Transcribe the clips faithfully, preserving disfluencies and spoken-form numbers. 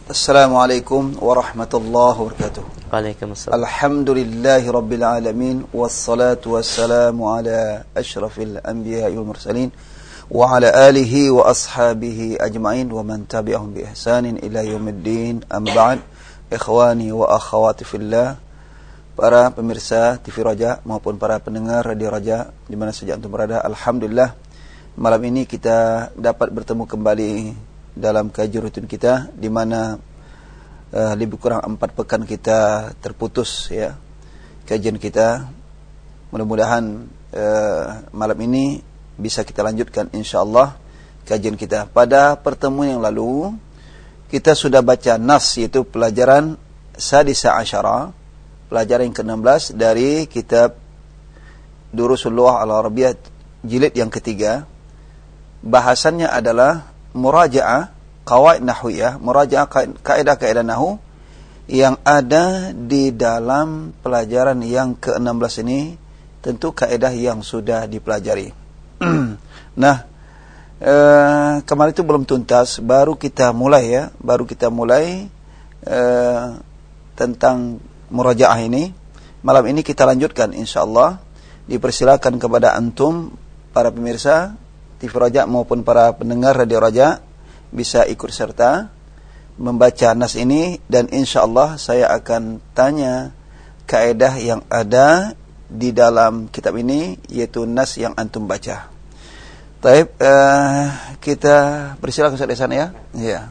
Assalamualaikum warahmatullahi wabarakatuh. Waalaikumsalam. Alhamdulillahi rabbil alamin, wassalatu wassalamu ala asyrafil anbiya'i wal mursalin wa ala alihi wa ashabihi ajma'in wa man tabi'ahum bi ihsanin ila yaumiddin. Amma ba'd. Ikhwani wa akhawati fillah, para pemirsa T V Raja maupun para pendengar Radio Raja di mana saja antum berada, alhamdulillah malam ini kita dapat bertemu kembali dalam kajian rutin kita, di mana uh, lebih kurang empat pekan kita terputus ya kajian kita. Mudah-mudahan uh, malam ini bisa kita lanjutkan insyaallah kajian kita. Pada pertemuan yang lalu kita sudah baca nas, yaitu pelajaran sadisa asyara, pelajaran yang ke enam belas dari kitab Durusul Lughah Al-Arabiyyah jilid yang ketiga. Bahasannya adalah muraja'ah qawaid nahwiyah, muraja'ah kaidah-kaidah nahwu yang ada di dalam pelajaran yang ke enam belas ini, tentu kaidah yang sudah dipelajari. Nah, eh, kemarin itu belum tuntas, baru kita mulai ya, baru kita mulai eh, tentang muraja'ah ini. Malam ini kita lanjutkan insyaallah. Dipersilakan kepada antum para pemirsa T V Raja maupun para pendengar Radio Raja bisa ikut serta membaca nas ini, dan insyaallah saya akan tanya kaidah yang ada di dalam kitab ini, yaitu nas yang antum baca. Baik, uh, kita persilakan Ustaz Ihsan ya. Ya.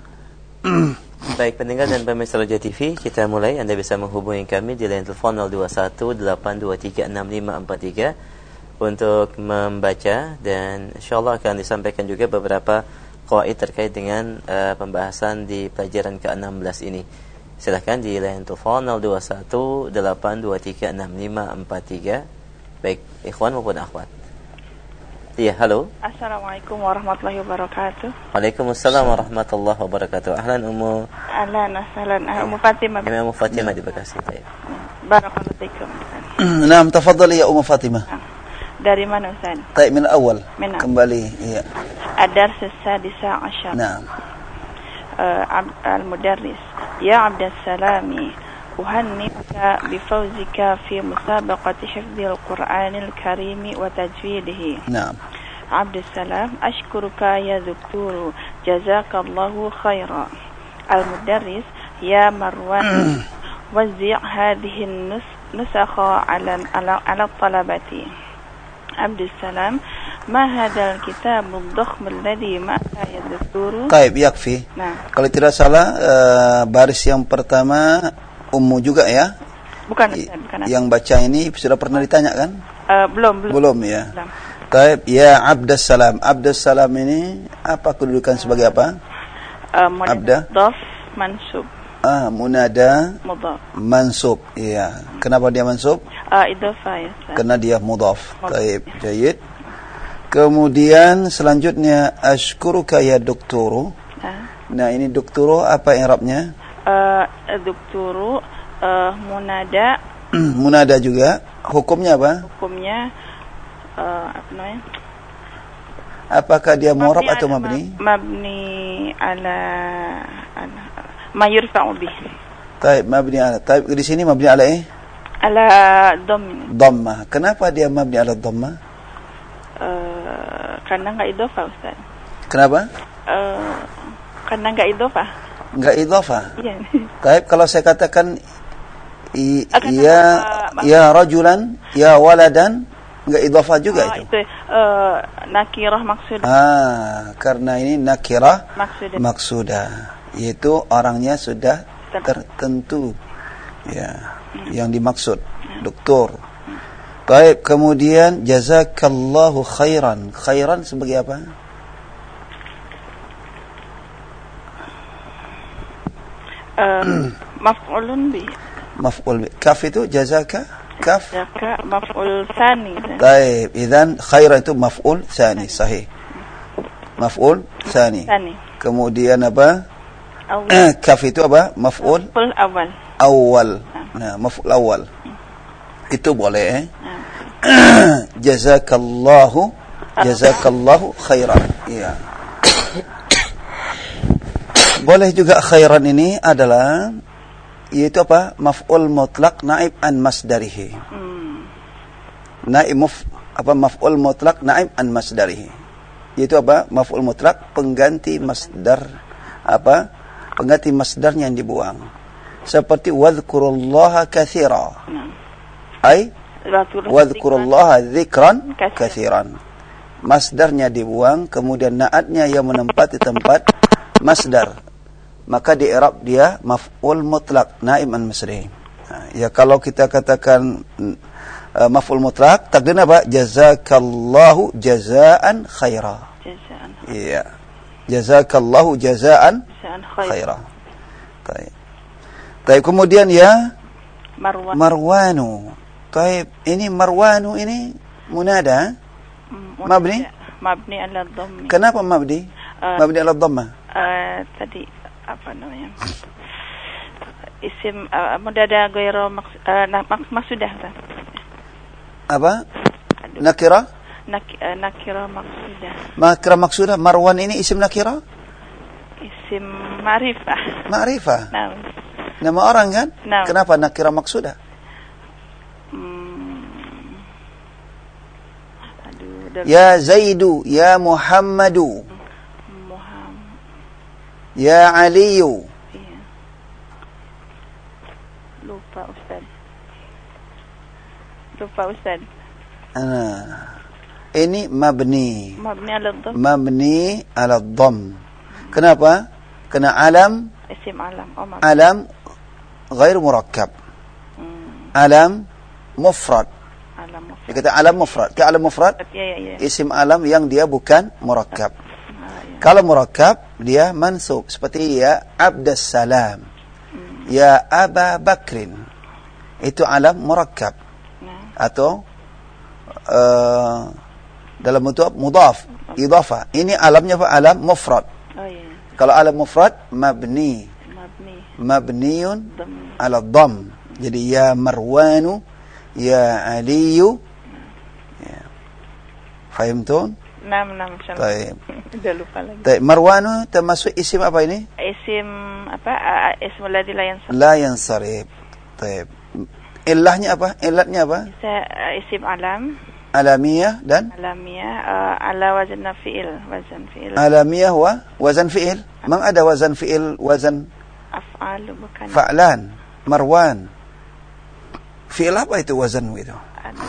Baik pendengar dan pemirsa Raja T V, kita mulai. Anda bisa menghubungi kami di line telepon nol dua satu delapan dua tiga enam lima empat tiga untuk membaca, dan insyaallah akan disampaikan juga beberapa qawaid terkait dengan uh, pembahasan di pelajaran ke enam belas ini. Silakan di line telepon nol dua satu delapan dua tiga enam lima empat tiga. Baik ikhwan maupun akhwat. Iya, halo. Assalamualaikum warahmatullahi wabarakatuh. Waalaikumsalam warahmatullahi wabarakatuh. Ahlan Ummu. Ahlan, ahlan. Ummu Fatimah. Ya, Ummu Fatimah di Bekasi. Baik. Barakallahu fiikum. Naam, tafadhali ya Ummu Fatimah. Dari mana Ustaz? Baik, min awal. Min Kembali, iya. Ad-dars as-sadisa asyar. Naam. Al-mudarris. Ya Abdus Salami, uhannika bifawzika fi musabaqati hifdzil Qur'anil Karim wa tajwidihi. Naam. Abdus Salam, ashkuruka ya Doktor, jazakallahu khaira. Al-mudarris, ya Marwan, wazzi' hadhihi an-nusakha 'ala 'ala talabati. Abdus Salam, ma hadzal kitab ad-dakhm alladhi ma'aka ya Doktor? Baik, yakfi. Nah. Kalau tidak salah uh, baris yang pertama Ummu juga ya? Bukan, I, bukan. Yang baca ini sudah pernah ditanya kan? Uh, belum, belum. Belum ya. Baik, ya Abdus Salam. Abdus Salam ini apa kedudukan sebagai apa? Uh, Abda. Mudhaf mansub. Ah, munada Mudhaf. mansub. Iya. Kenapa dia mansub? Uh, idhofah ya. Karena dia mudhaf. Baik, jayid. Kemudian selanjutnya ashkuruka ya Doktor. Nah. Nah, ini Doktor apa i'rabnya? Uh, Doktor uh, munada. Munada juga. Hukumnya apa? Hukumnya uh, apa namanya? Apakah dia mu'rab atau mabni? Mabni ala ala ma yurfa'u bih. Baik, mabni ala. Baik, di sini mabni ala eh? Ala dhamm. Dhammah. Kenapa dia mabni ala dhammah? Uh, karena enggak idhofah Ustaz. Kenapa? Uh, karena enggak idhofah. Enggak idhofah. Iya. Baik, kalau saya katakan i, Akan ya apa, ya rajulan, ya waladan, enggak idhofah juga oh, itu. Itu uh, nakirah maksud. Ah, karena ini nakirah Maksudah. maksudah, yaitu orangnya sudah tertentu. Ya, hmm. yang dimaksud Doktor. Baik, kemudian jazakallahu khairan. Khairan sebagai apa? Uh, maf'ulun bi. Maf'ul bi. Kaf itu jazaka? Kaf? Jazaka maf'ul tsani. Baik, idzan khairan itu maf'ul tsani, sahih. Maf'ul tsani. Tsani. Kemudian apa? Awal. Kaf itu apa? Maf'ul Maf'ul awal. awal. Nah, maf'ul awal. Itu boleh eh? Jazakallahu jazakallahu khairan. Iya. boleh juga khairan ini adalah yaitu apa? Maf'ul mutlaq naib an masdarihi. Hmm. Naib muf, apa maf'ul mutlaq naib an masdarihi. Yaitu apa? Maf'ul mutlaq pengganti masdar apa? Pengganti masdarnya yang dibuang. Seperti wadhkurullaha katsira. Nah. Ai Wadhkurullaha wadhkurullaha dzikran katsiran. Masdarnya dibuang, kemudian naatnya yang menempati tempat masdar. Maka di i'rab dia maf'ul mutlaq naib an masdarihi. Nah, ya kalau kita katakan uh, maf'ul mutlaq, takdirnya apa? Jazakallahu jazaan khaira. Jazaan. Iya. Jazakallahu jazaan Jazaan khair. khaira. Baik. Baik, kemudian ya Marwan. Marwanu. Baik, ini Marwanu ini munada. Hmm, Mabni? Mabni ala dhammi. Kenapa mabni? Uh, Mabni ala dhamma. Uh, tadi apa namanya? Isim uh, mudada ghairu maks uh, nah, maks maksudah. Apa? Aduh. Nakira? Nak uh, nakira maksudah. Nakira maksudah. Marwan ini isim nakira? Isim ma'rifah. Ma'rifah. Nah. Nama orang kan? Nah. Kenapa nakira maksudah? Hmm. Aduh, udah Ya Zaidu, ya Muhammadu, Muhammad. ya Aliyu. Iya. Lupa Ustaz. Lupa Ustaz. Ah. Ini mabni. Mabni ala dhamm. Mabni ala dhamm. Kenapa? Kena alam, Isim alam. Oh, mabni. alam ghair murakkab. Hmm. Alam mufrad. Alam mufrad. Dia kata alam mufrad. Ke alam mufrad? Ya, ya, ya. Isim alam yang dia bukan murakkab. Ah, ya. Kalau murakkab, dia mansub. Seperti ya Abdas Salam. Hmm. Ya Aba Bakrin. Itu alam murakkab. Nah. Atau uh, dalam bentuk mudhaf, idhafah. Ini alamnya apa? Alam mufrad. Oh, ya. Kalau alam mufrad, mabni. Mabni. Mabniun Dhamm. ala dhamm. Jadi ya Marwanu, ya Aliyu. Ya. Fahimtun? Nam, nam, insyaallah. Baik. Udah lupa lagi. Baik, Marwanu termasuk isim apa ini? Isim apa? Uh, isim ladzi la yansab. La yansarif. Baik. Illahnya apa? Illatnya apa? Bisa uh, isim alam, Alamiyah dan alamiah, uh, ala wazan fi'il, wazan fi'il. alamiyah wa wazan fi'il. Mang ada wazan fi'il, wazan Af'al bukan. fa'lan, Marwan. Fi'il apa itu wazan itu? Ada.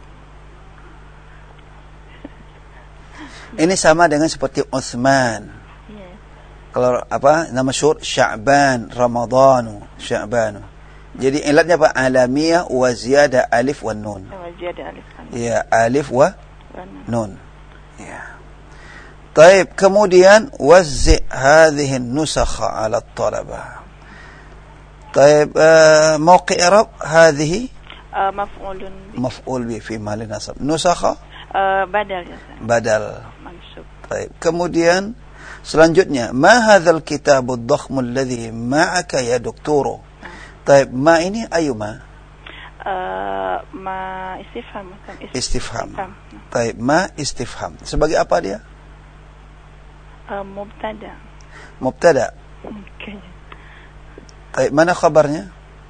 Ini sama dengan seperti Utsman. Ya. Kalau apa nama syur Sya'ban, Ramadhanu, Sya'banu. Jadi ilatnya apa? Alamiyah wa ziyada alif wa nun. Wajib ada alif kan. Ya, alif wa Warna. nun. Ya. Taib, kemudian wazzi hadhihi an-nusakha 'ala at-talabah. Taib, uh, mawqi' i'rab hadhihi Uh, maf'ulun bi. maf'ul bi fi mahall nasab. Nusakha Uh, badal ya. Ustaz. badal. Mansub. Taib. Kemudian selanjutnya, ma hadzal kitab ad-dakhm alladhi ma'aka ya doktoro. Taib, ma ini ayuma? Uh, ma istifham. Bukan is- Istifham. istifham. Taib, ma istifham. Sebagai apa dia? Uh, mubtada. Mubtada. Okay. Taib, mana khabarnya?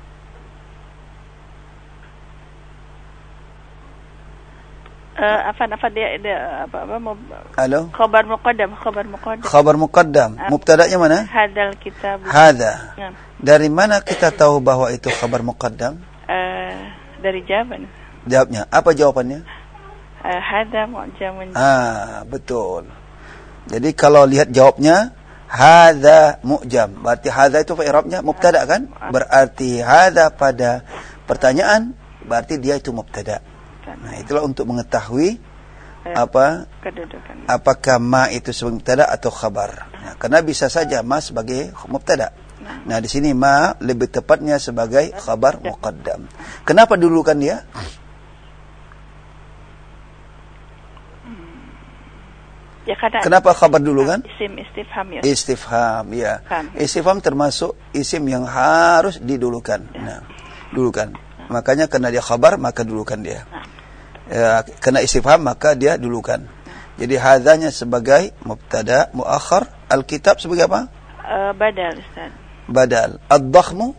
Uh, apa apa dia dia apa apa mub, Halo? khabar muqaddam, khabar muqaddam. Khabar muqaddam. Mubtada'nya mana? Hadal kitab. Hadha. Nah, Dari mana kita tahu bahwa itu khabar muqaddam? uh, dari jawaban. Jawabnya. Apa jawabannya? Uh, hada mu'jamun. Ah, betul. Jadi kalau lihat jawabnya, hadha mu'jam. Berarti hadha itu i'rabnya mubtada kan? Berarti hadha pada pertanyaan, berarti dia itu mubtada. Nah, itulah untuk mengetahui Eh, apa kedudukan. apakah ma itu sebagai mubtada atau khabar. Nah, karena bisa saja ma sebagai mubtada. Nah, di sini ma lebih tepatnya sebagai khabar muqaddam. Kenapa dulukan dia? Ya karena Kenapa khabar dulu kan? isim istifham ya. Istifham, ya. Kan. Istifham termasuk isim yang harus didulukan. Nah, dulukan. Makanya karena dia khabar, maka dulukan dia. Ya, karena istifham, maka dia dulukan. Jadi hadanya sebagai mubtada muakhar, alkitab sebagai apa? Uh, badal Ustaz. Badal. Ad-dakhmu?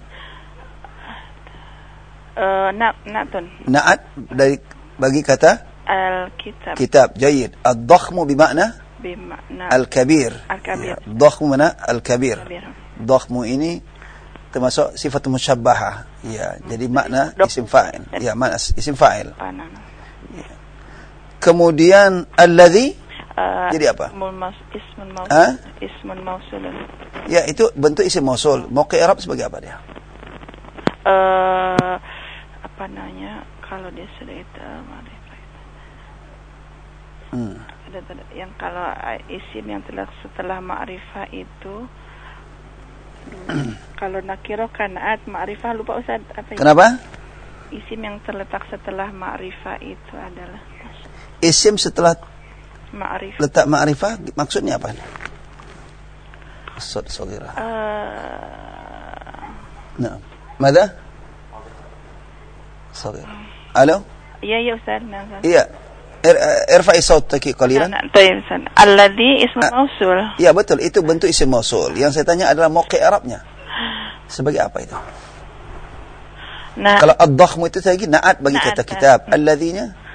Uh, na natun. Na'at dari bagi kata Al-kitab. Kitab. Jayyid. Ad-dakhmu bimakna Bimakna al-kabir. Al-kabir. Ya. Dakhmu mana? Al-kabir. Kabir. Dakhmu ini termasuk sifat musyabbahah. Ya, jadi makna isim fa'il. Ya, makna isim fa'il. Panang. Ya. Kemudian alladhi Uh, jadi apa? Ismun maus, ismun mausul. Ha? Ismun mausul. Ya, itu bentuk isim mausul. Mauqi' i'rab sebagai apa dia? Uh, apa namanya? Kalau dia sudah itu ma'rifah. Hmm. Ada, ada yang kalau uh, isim yang telah setelah ma'rifah itu kalau nakiro kanaat ma'rifah, lupa Ustaz apa ya? Kenapa? Isim yang terletak setelah ma'rifah itu adalah Isim setelah ma'rifah. letak ma'rifah maksudnya apa? Sod sagira. Uh, Nah, mada? Sagira. Halo? iya iya Ustaz. Nah, Ustaz. Iya. Ir, irfa'i sautaki qalilan. Nah, nah, tayyib, Ustaz. Alladhi ismu mausul. Iya, betul. Itu bentuk isim mausul. Yang saya tanya adalah mauqi' i'rabnya. Sebagai apa itu? Nah, Kalau ad-dakhmu itu lagi na'at bagi Na'at, kata kitab. Alladhinya?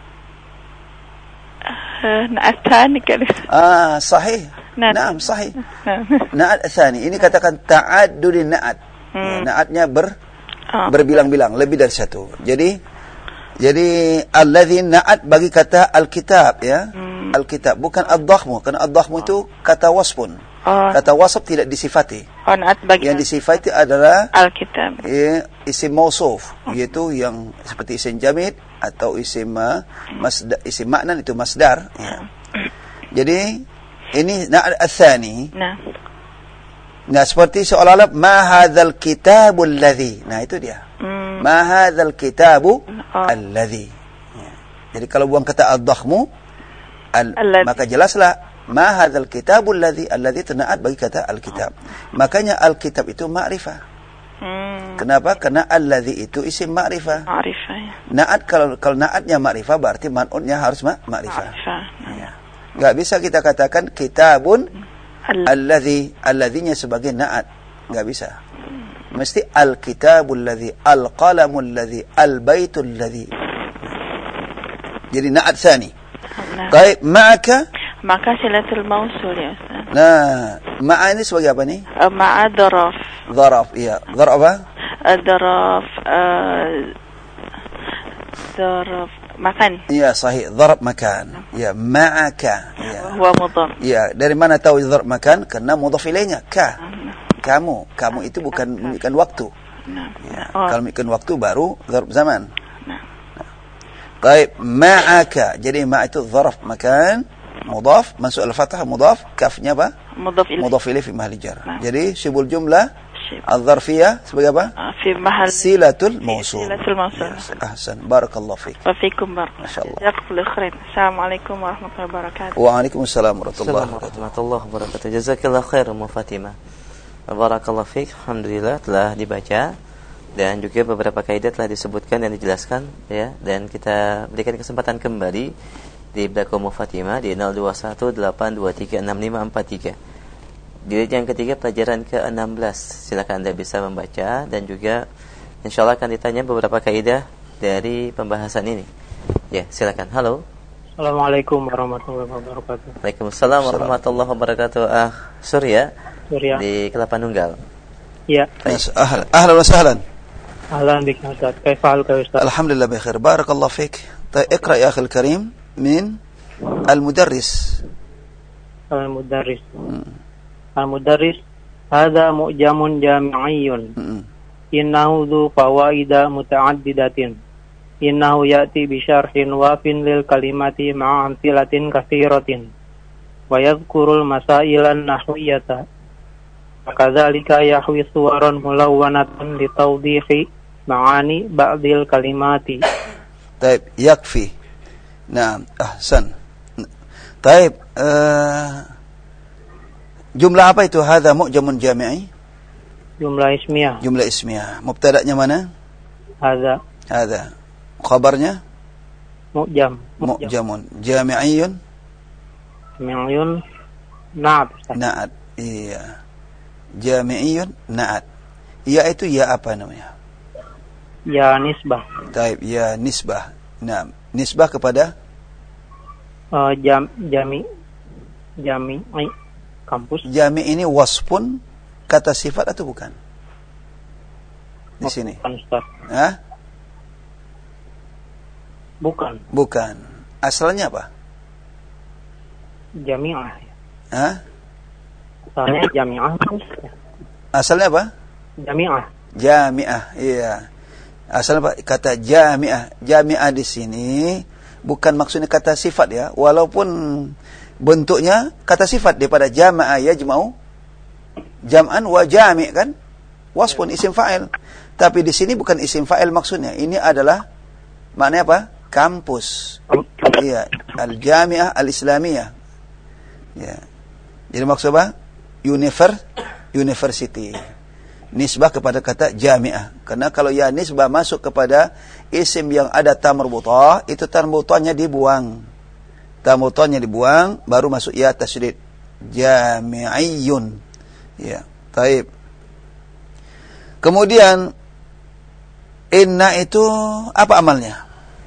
uh, na'atani kali. Ah, sahih. Na'at. Naam, sahih. Na'at tsani. Ini katakan ta'addudin na'at. Hmm. Ya, na'atnya ber Oh. berbilang-bilang, lebih dari satu. Jadi jadi alladzi na'at bagi kata alkitab ya. Hmm. Alkitab bukan ad-dakhmu. Karena ad-dakhmu itu kata wasfun. Oh, Kata wasf tidak disifati. oh na'at bagi Yang disifati adalah Alkitab. ya, isim mausuf, yaitu yang seperti isim jamid atau isim uh, masdar, isim maknan itu masdar ya. Jadi ini na'at ats-tsani. Nah, Nah, seperti seolah-olah ma hadzal kitabul ladzi. Nah, itu dia. hmm. Ma hadzal kitabu Oh. alladzi. Ya. Jadi kalau buang kata ad-dakhmu al, Alladzi. maka jelaslah ma hadzal kitabul ladzi, alladzi tenaat bagi kata al-kitab. Makanya al-kitab itu ma'rifah. Hmm. Kenapa? Karena alladzi itu isim ma'rifah. Ma'rifah ya. Naat kalau kalau naatnya ma'rifah berarti man'utnya harus ma- ma'rifah. Ma'rifah. Ya. Enggak bisa kita katakan kitabun Al- alladzi, alladzinya sebagai naat. Enggak bisa. Mesti al-kitabul ladzi, al-qalamul ladzi, al-baitul ladzi. Jadi naat tsani. nah. Baik, ma'aka. Maka silatul mausul ya Ustaz. Nah, ma'a ini sebagai apa nih? Uh, ma'a daraf. Dharaf, iya. Dharaf apa? Uh, daraf uh, daraf makan. Iya, sahih. Dharaf makan. Iya, ma'aka. Iya. Huwa mudhaf. Iya, dari mana tahu dharaf makan? Karena mudhaf ilaihnya ka. Kamu, kamu itu bukan menunjukkan waktu. Nah. Ya. Oh. Kalau menunjukkan waktu baru dharaf zaman. Nah. Baik, ma'aka. Jadi ma' itu dharaf makan, mudhaf, masuk al-fathah mudhaf, kafnya apa? Mudhaf ilaih. Mudhaf ilaih fi mahli jar. Nah. Jadi sibul jumlah Syib. al-dharfiyah sebagai apa? Uh, fi mahal Silatul mausul. silatul mausul. Yes, ahsan. Barakallahu fiik. Wa fikum bar. Masyaallah. Jazakallahu khairan. Assalamualaikum warahmatullahi wabarakatuh. Waalaikumsalam warahmatullahi Assalamualaikum wabarakatuh. warahmatullahi wabarakatuh. Jazakallah khair Ummu Fatimah. Barakallahu fiik. Alhamdulillah telah dibaca dan juga beberapa kaidah telah disebutkan dan dijelaskan ya, dan kita berikan kesempatan kembali di belakang Ummu Fatimah di nol dua satu delapan dua tiga enam lima empat tiga. Di yang ketiga pelajaran ke enam belas. Silakan Anda bisa membaca dan juga insyaallah akan ditanya beberapa kaidah dari pembahasan ini. Ya, silakan. Halo. Assalamualaikum warahmatullahi wabarakatuh. Waalaikumsalam warahmatullahi wabarakatuh. Ah, Surya Surya. di Kelapa Nunggal. Ya, Yes, ahlan. Ahlan wa sahlan. ahlan bik Ustaz. Kaifal ka Ustaz? Alhamdulillah bikhair. Barakallahu fiik. طيب اقرأ يا أخي الكريم من المدرس. Al-Mudarris. Al-Mudarris hadza mu'jamun jami'iyyun. Mm-mm. Innahu dzu fawaida muta'addidatin. Innahu ya'ti bi syarhin wafin lil kalimati ma'a amsilatin katsiratin. Wa yadhkurul masailan nahwiyata. Kadzalika yahwi suwaran mulawwanatan li tawdihi ma'ani ba'dil kalimati. طيب يكفي. نعم أحسن. طيب uh, jumlah apa itu? Hadza mu'jamun jami'i. Jumlah ismiyah. Jumlah ismiyah. Mubtada'nya mana? Hadza Hadza. Khabarnya? mu'jam. Mu'jamun. Jami'iyun. Mi'yun na'at. Na'at. Iya. Jami'iyun na'at. Ya itu ya apa namanya? Ya nisbah. Taib, ya nisbah. Nah, nisbah kepada Uh, jam jami jami ai, kampus. jami ini wasfun kata sifat atau bukan? Di sini. Bukan, Ustaz. Hah? Bukan. Bukan. Asalnya apa? Jami'ah. Hah? Asalnya jami'ah. Asalnya apa? Jami'ah. Jami'ah. Iya. Asalnya apa? Kata jami'ah. Jami'ah di sini bukan maksudnya kata sifat ya, walaupun bentuknya kata sifat daripada jama'a yajma'u jam'an wa jami' kan, wasfun isim fa'il, tapi di sini bukan isim fa'il maksudnya, ini adalah maknanya apa? Kampus. Iya, al-jami'ah al-islamiyah. Ya. Jadi maksud apa? Univer, university. Nisbah kepada kata jami'ah. Karena kalau ya nisbah masuk kepada isim yang ada ta marbutah, itu ta marbutahnya dibuang. Ta marbutahnya dibuang, baru masuk ya tasydid. Jami'iyun. Ya, taib. Kemudian inna itu apa amalnya?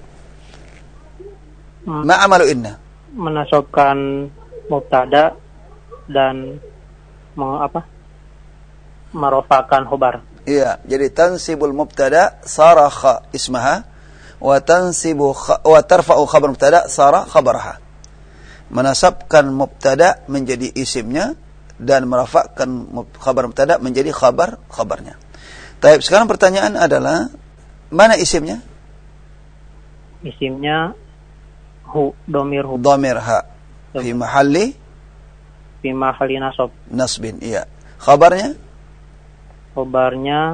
Hmm. Ma amalu inna? Menasabkan mubtada dan mau apa? Merofakan khobar. Iya, jadi tansibul mubtada sarakha ismaha wa tansibu wa tarfa'u khabar mubtada sara khabaraha. Menasabkan mubtada menjadi isimnya dan merafakkan khabar mubtada menjadi khabar khabarnya. Taib, sekarang pertanyaan adalah mana isimnya? Isimnya hu, domir hu. Dhamir ha fi mahalli Fi mahalli nasab. nasbin. Iya. Khabarnya? Khobarnya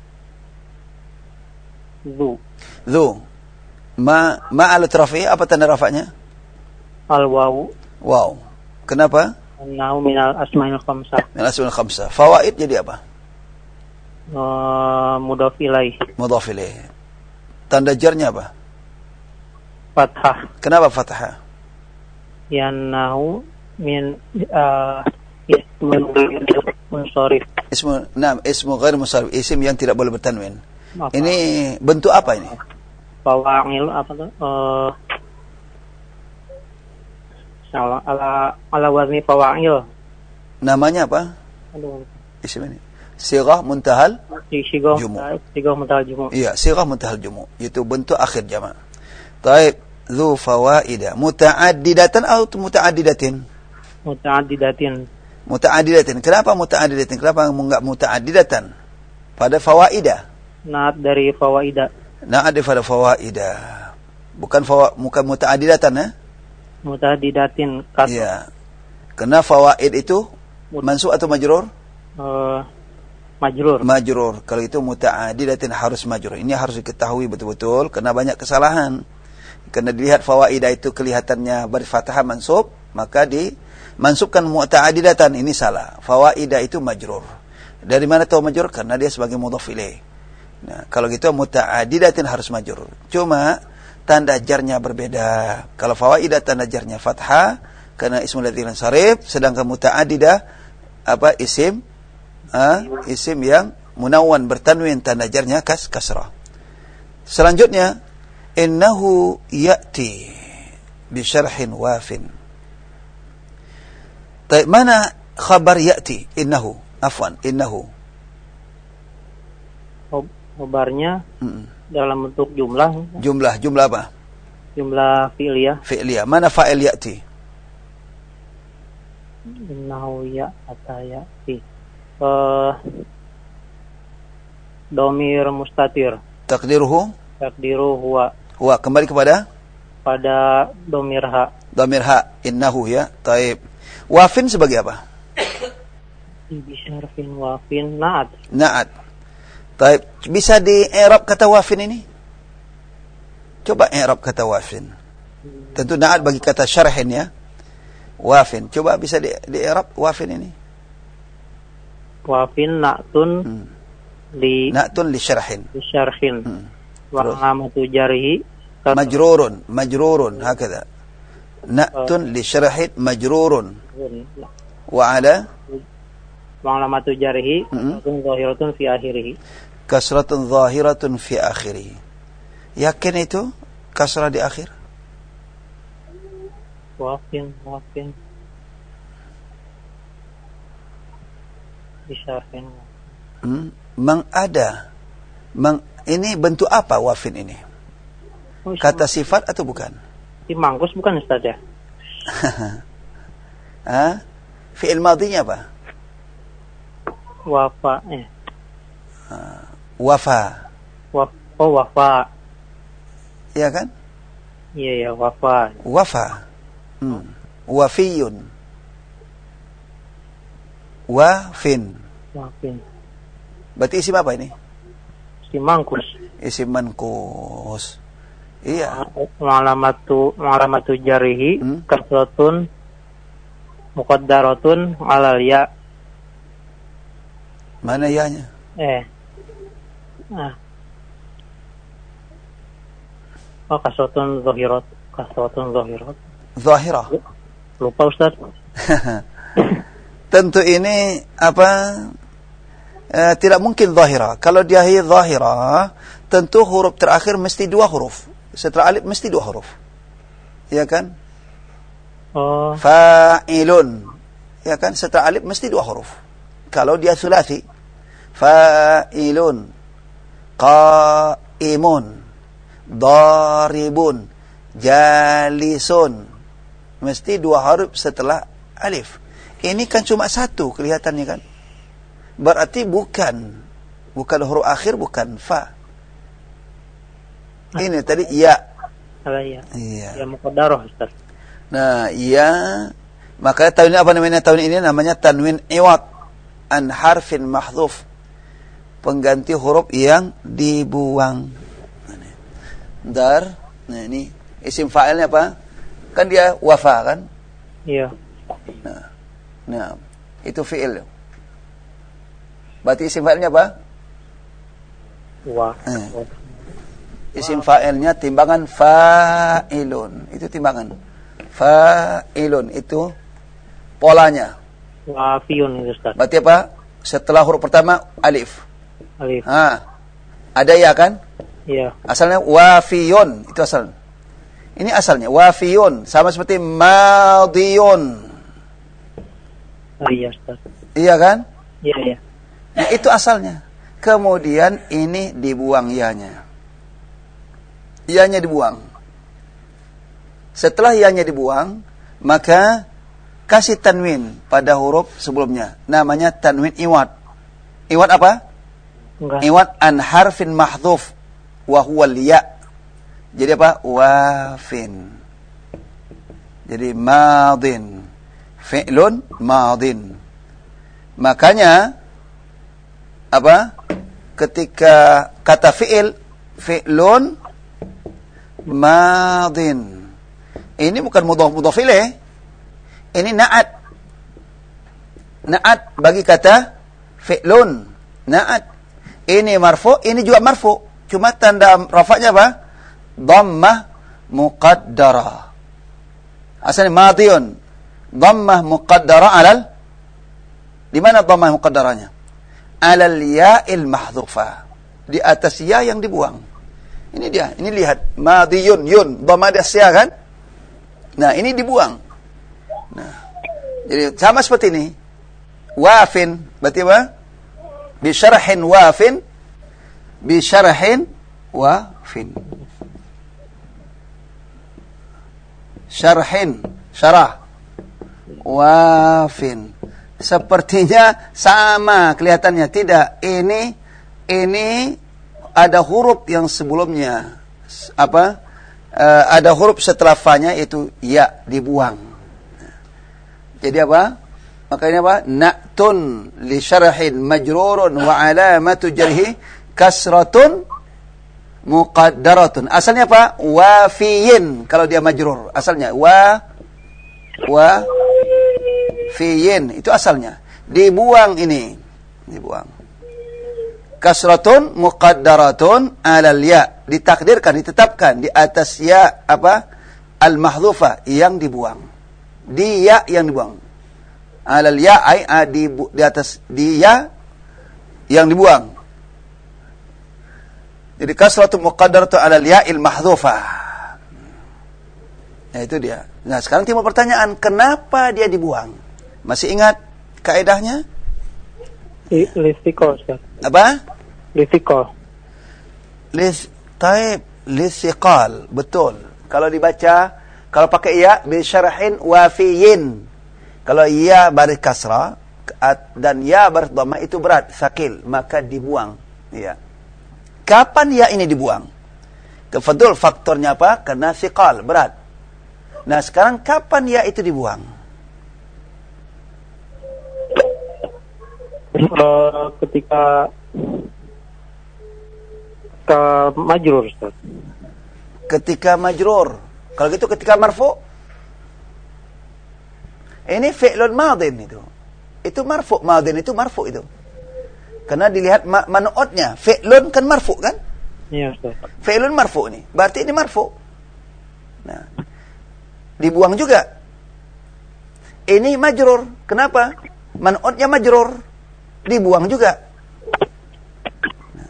zu. Zu. Ma ma alat rafi, apa tanda rafa'nya? Al wawu. Wow. Kenapa? Annahu minal asmail khamsah. Min asmaul khamsah. Fawaid jadi apa? Uh, mudhaf ilaih. Mudhaf ilaih. Tanda jarnya apa? Fathah. Kenapa fathah? Yannahu min uh, ismun munsharif. Ismu, nah, ismu ghair musarrif, isim yang tidak boleh bertanwin. Apa? Ini bentuk apa ini? Fawa'il apa tuh? Uh, ala ala ala wazni fawa'il. Namanya apa? Aduh. Isim ini. Sighah muntahal Sighah jumu. Sighah muntahal jumu. Iya, sighah muntahal jumu. Itu bentuk akhir jama'. Taib, dzu fawaida. Muta'addidatan atau muta'addidatin? Muta'addidatin. Muta'addidatin. Kenapa muta'addidatin? Kenapa enggak muta'addidatan? Pada fawaidah. Naat dari fawaida. Naat pada fawaidah. Bukan fawa, bukan muta'addidatan ya? Muta'addidatin. Kat. Iya. Karena fawaid itu mansub atau majrur? Uh, majrur. Majrur. Kalau itu muta'addidatin harus majrur. Ini harus diketahui betul-betul karena banyak kesalahan. Karena dilihat fawaidah itu kelihatannya berfathah mansub, maka di mansubkan muta'addidatan, ini salah. Fawaidah itu majrur. Dari mana tahu majrur? Karena dia sebagai mudhaf ilaih. Nah, kalau gitu muta'addidatin harus majrur. Cuma tanda jarnya berbeda. Kalau fawaidah tanda jarnya fathah karena ismul ladzil sarif, sedangkan muta'addidah apa isim ah, isim yang munawwan bertanwin tanda jarnya kas kasrah. Selanjutnya innahu ya'ti bi syarhin wafin. Baik, mana khabar ya'ti? Innahu. Afwan, innahu. Khabarnya Hmm. dalam bentuk jumlah. Jumlah, jumlah apa? Jumlah fi'liyah. Fi'liyah. Mana fa'il ya'ti? Innahu ya atayati. Uh, domir mustatir. Takdiruhu? Takdiru huwa. Huwa. Kembali kepada? Pada domir ha. Dhamir ha. Innahu ya. Taib. Wafin sebagai apa? Bisyarfin wafin naat. Na'at. Taib. Bisa di i'rab kata wafin ini? Coba i'rab kata wafin. Tentu na'at bagi kata syarhin ya. Wafin. Coba bisa di, di i'rab wafin ini. Wafin na'tun Hmm. li Na'tun li syarhin. bisyarfin. Hmm. Wa Terus? alamatu jarihi Majrurun. Majrurun. Hakada. Na'tun li syarhin majrurun. Wa ala Ma'lamatu jarihi Mm-mm. kasratun zahiratun fi akhirih. Kasratun zahiratun fi akhirih. Yakin itu kasrah di akhir? Wafin, wafin. Bisyarhin. Hmm? Mang ada. Mang ini bentuk apa wafin ini? Oh, Kata sifat atau bukan? si mangkus bukan Ustaz ya? Hah? Fi'il madhinya apa? Wafa, eh. Wafa. Waf, oh wafa. Iya kan? Iya ya, wafa. Wafa. Hmm. Wafiyun. Wafin. Wafin. Berarti isim apa ini? Si mangkus. Isim mankus. Iya. Ma'lamatu ma'lamatu jarihi Hmm? kasratun muqaddaratun 'alal ya. Mana yanya? Eh. Ah. Oh, kasratun zahirat, kasratun zahirat. Zahirah. Lupa Ustaz. Tentu ini apa? Eh, tidak mungkin zahirah. Kalau dia zahirah, tentu huruf terakhir mesti dua huruf. Setelah alif mesti dua huruf. Ya kan? Oh, Fa'ilun. Ya kan? Setelah alif mesti dua huruf. Kalau dia sulasi, fa'ilun, qa'imun, daribun, jalisun. Mesti dua huruf setelah alif. Ini kan cuma satu kelihatannya kan. Berarti bukan bukan huruf akhir, bukan fa. Ini tadi ya. salah ya. Iya. Ya muqaddarah Ustaz. Nah, ya. Makanya tanwin apa namanya? Tanwin ini namanya tanwin iwad an harfin mahdhuf. Pengganti huruf yang dibuang. Dar. Nah, ini isim fa'ilnya apa? Kan dia wafa kan? Iya. Nah, nah itu fi'il. Berarti isim fa'ilnya apa? Wa. Eh. Isim fa'ilnya timbangan fa'ilun. Itu timbangan. Fa'ilun itu polanya. Wafiyun itu Ustaz. Berarti apa? Setelah huruf pertama alif. Alif. Ha. Ada ya kan? Iya. Asalnya wafiyun, itu asal. Ini asalnya wafiyun, sama seperti madiyun. Oh, iya Ustaz. Iya kan? Iya, iya. Nah, itu asalnya. Kemudian ini dibuang ianya. Ianya dibuang. Setelah ianya dibuang, maka kasih tanwin pada huruf sebelumnya. Namanya tanwin iwad. Iwad apa? Enggak. Iwad an harfin mahdhuf wa huwa ya. Jadi apa? Wafin. Jadi madin. Fi'lun madin. Makanya apa? Ketika kata fi'il fi'lun madin. Ini bukan mudhaf mudhaf ilaih. Ini na'at. Na'at bagi kata fi'lun. Na'at. Ini marfu, ini juga marfu. Cuma tanda rafa'nya apa? Dhammah muqaddara. Asalnya madiyun. Dhammah muqaddara alal. Di mana dhammah muqaddaranya? Alal ya'il mahdhufah. Di atas ya yang dibuang. Ini dia, ini lihat. Madiyun, yun. Dhammah atas ya kan? Nah, ini dibuang. Nah, jadi sama seperti ini. Wafin, berarti apa? Bisyarhin wafin. Bisyarhin wafin. Syarhin, syarah. Wafin. Sepertinya sama kelihatannya. Tidak, ini ini ada huruf yang sebelumnya apa? Uh, ada huruf setelah fa-nya itu ya dibuang. Jadi apa? Makanya apa? Na'tun li syarhin majrurun wa alamatu jarhi kasratun muqaddaratun. Asalnya apa? Wafiyin kalau dia majrur. Asalnya wa wa fiyin itu asalnya. Dibuang ini. Dibuang. Kasratun muqaddaratun alal ya. Ditakdirkan, ditetapkan di atas ya apa? Al-mahdhufah yang dibuang. Di ya yang dibuang. alal ya ai di, di atas di ya yang dibuang. Jadi kasratu muqaddaratu alal ya'il mahdhufah. Nah, itu dia. Nah, sekarang timbul pertanyaan, kenapa dia dibuang? Masih ingat kaidahnya? Lisiko, Ustaz. Apa? Lisiko. Lis taib lisiqal, betul. Kalau dibaca, kalau pakai ya bi syarhin wafiyin. Kalau ya baris kasrah dan ya baris dhammah itu berat, sakil, maka dibuang. Ya. Kapan ya ini dibuang? Kefadul faktornya apa? Karena siqal, berat. Nah, sekarang kapan ya itu dibuang? Uh, ketika ke majrur, Ustaz. Ketika majrur. Kalau gitu ketika marfu. Ini fi'lun madin itu. Itu marfu, madin itu marfu itu. Karena dilihat ma- manu'atnya. Fi'lun kan marfu kan? Iya, Ustaz. Fi'lun marfu nih. Berarti ini marfu. Nah, dibuang juga. Ini majrur. Kenapa? Manu'atnya majrur. Dibuang juga. Nah.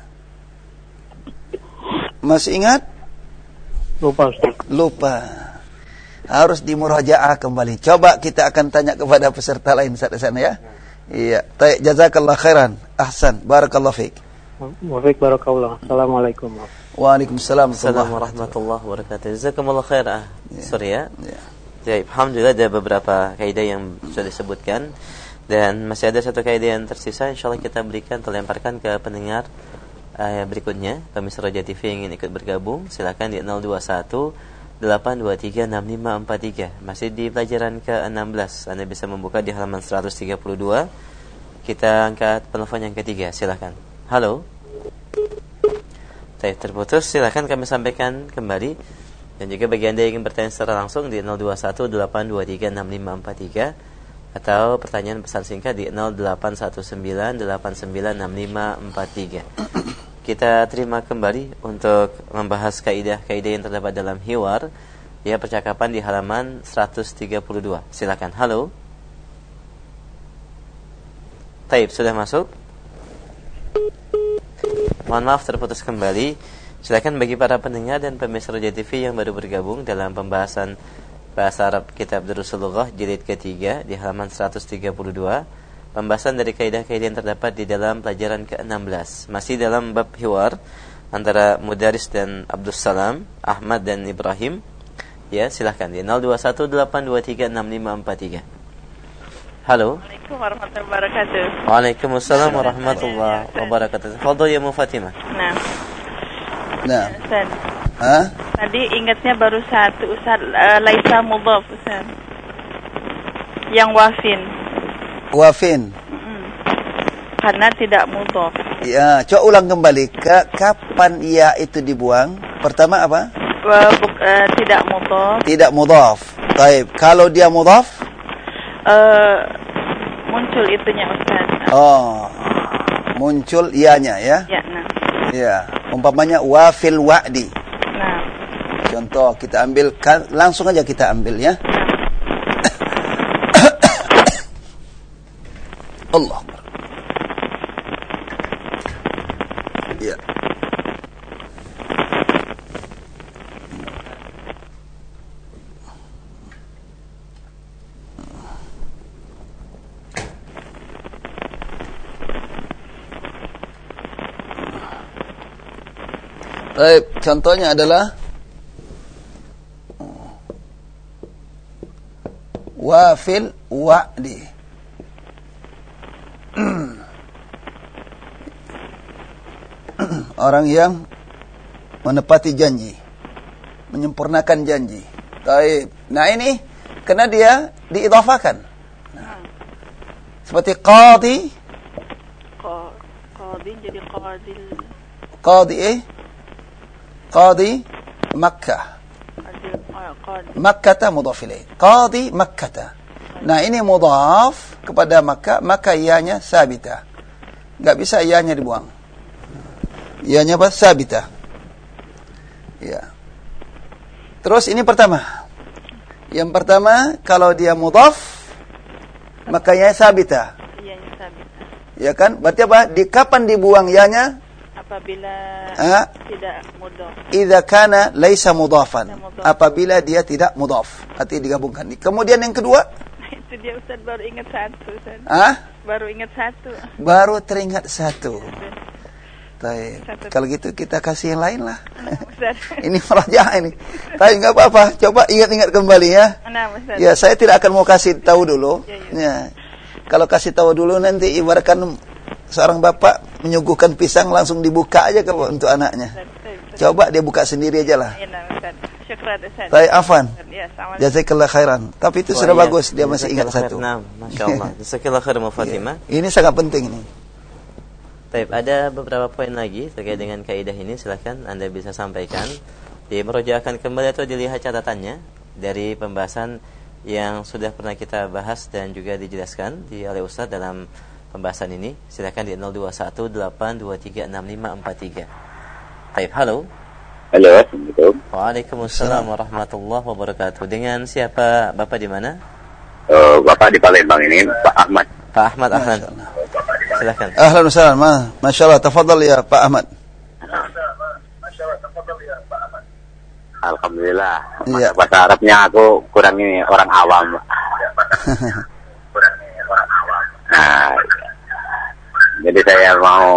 Masih ingat? Lupa, Ustaz. Lupa. Harus dimurajaah kembali. Coba kita akan tanya kepada peserta lain saat sana ya. Iya. Baik, jazakallah khairan. Ahsan. Barakallahu fiik. Wafiq barakallah. Assalamualaikum. Waalaikumsalam Assalamualaikum warahmatullahi wabarakatuh. Jazakumullah khair. Ah, Ya. sorry ya. Ya. Jadi, alhamdulillah ada beberapa kaidah yang sudah disebutkan dan masih ada satu kaidah yang tersisa. Insyaallah kita berikan, terlemparkan ke pendengar uh, berikutnya. Pemirsa Roja T V yang ingin ikut bergabung, silakan di nol dua satu delapan dua tiga enam lima empat tiga. Masih di pelajaran ke enam belas. Anda bisa membuka di halaman seratus tiga puluh dua. Kita angkat penelpon yang ketiga, silakan. Halo. Saya terputus, silakan kami sampaikan kembali. Dan juga bagi Anda yang ingin bertanya secara langsung di nol dua satu delapan dua tiga enam lima empat tiga atau pertanyaan pesan singkat di nol delapan satu sembilan delapan sembilan enam lima empat tiga. Kita terima kembali untuk membahas kaidah-kaidah yang terdapat dalam hiwar, ya, percakapan di halaman seratus tiga puluh dua. Silakan. Halo. Taib, sudah masuk? Mohon maaf terputus kembali. Silakan bagi para pendengar dan pemirsa Roja T V yang baru bergabung dalam pembahasan Bahasa Arab Kitab Durusul Lughah jilid ketiga di halaman seratus tiga puluh dua. Pembahasan dari kaidah-kaidah yang terdapat di dalam pelajaran ke enam belas. Masih dalam bab hiwar antara Mudaris dan Abdus Salam, Ahmad dan Ibrahim. Ya, silakan di nol dua satu delapan dua tiga enam lima empat tiga. Halo. Assalamualaikum warahmatullahi wabarakatuh. Waalaikumsalam warahmatullahi wabarakatuh. Fadhil ya Mu Fatimah. Nah, Nah. Ustaz. Hah? Tadi ingatnya baru satu, Ustaz, uh, laisa mudhaf, Ustaz. Yang wafin. Wafin. Mm-mm. Karena tidak mudhaf. Ya, coba ulang kembali. Ke, kapan ia itu dibuang? Pertama apa? Uh, buk- uh, tidak mudhaf. Tidak mudhaf. Baik, kalau dia mudhaf? Uh, muncul itunya, Ustaz. Oh. Muncul ianya ya. Ya, nah. Ya, umpamanya wafil wa'di. Nah. Contoh kita ambil kan, langsung aja kita ambil ya. Allah. Ya. Baik, contohnya adalah wafil wa'di. Orang yang menepati janji, menyempurnakan janji. Baik. Nah ini karena dia diidhafakan. Nah, seperti qadi. Qadi jadi qadil. Qadi eh? Qadi Makkah. Makkah mudhaf ilaih. Qadi Makkah. Nah, ini mudhaf kepada Makkah, maka ianya sabitah. Enggak bisa ianya dibuang. Ianya apa? Sabitah. Ya. Terus ini pertama. Yang pertama, kalau dia mudhaf Makanya sabita. Iya, sabita. Ya kan? Berarti apa? Di kapan dibuang yanya? Apabila Ha? tidak mudhaf. Idza kana laisa mudhafan. Mudhaf. Apabila dia tidak mudhaf, artinya digabungkan. Kemudian yang kedua? Itu dia Ustaz baru ingat satu, Ustaz. Ah? Baru ingat satu. Baru teringat satu. Baik. Satu. Kalau gitu kita kasih yang lain lah. Ustaz. Ini merajaah ini. Tapi enggak apa-apa. Coba ingat-ingat kembali ya. Nah, Ustaz. Ya, saya tidak akan mau kasih tahu dulu. Ya, ya. Ya. Kalau kasih tahu dulu nanti ibaratkan seorang bapak menyuguhkan pisang langsung dibuka aja ke untuk anaknya. Coba dia buka sendiri aja lah. Ya, nah, Ustaz. Syukran, Ustaz. Baik, afan. Ya, sama. Jazakallah khairan. Tapi itu sudah bagus dia masih ingat satu. Nah, masya-Allah. Jazakallah khairan Fatimah. Ini sangat penting ini. Baik, ada beberapa poin lagi terkait dengan kaidah ini, silakan Anda bisa sampaikan. Dimerojaahkan kembali atau dilihat catatannya dari pembahasan yang sudah pernah kita bahas dan juga dijelaskan di oleh Ustaz dalam pembahasan ini. Silakan di nol dua satu delapan dua tiga enam lima empat tiga. Baik, halo. Halo, Assalamualaikum. Waalaikumsalam warahmatullahi wabarakatuh. Dengan siapa Bapak di mana? Uh, Bapak di Palembang ini, Pak Ahmad. Pak Ahmad, ahlan. Silakan. Ahlan wa sahlan. Ma, masyaallah, tafadhal ya Pak Ahmad. Alhamdulillah. Iya. Bahasa Arabnya aku kurang ini, orang awam. Nah, jadi saya mau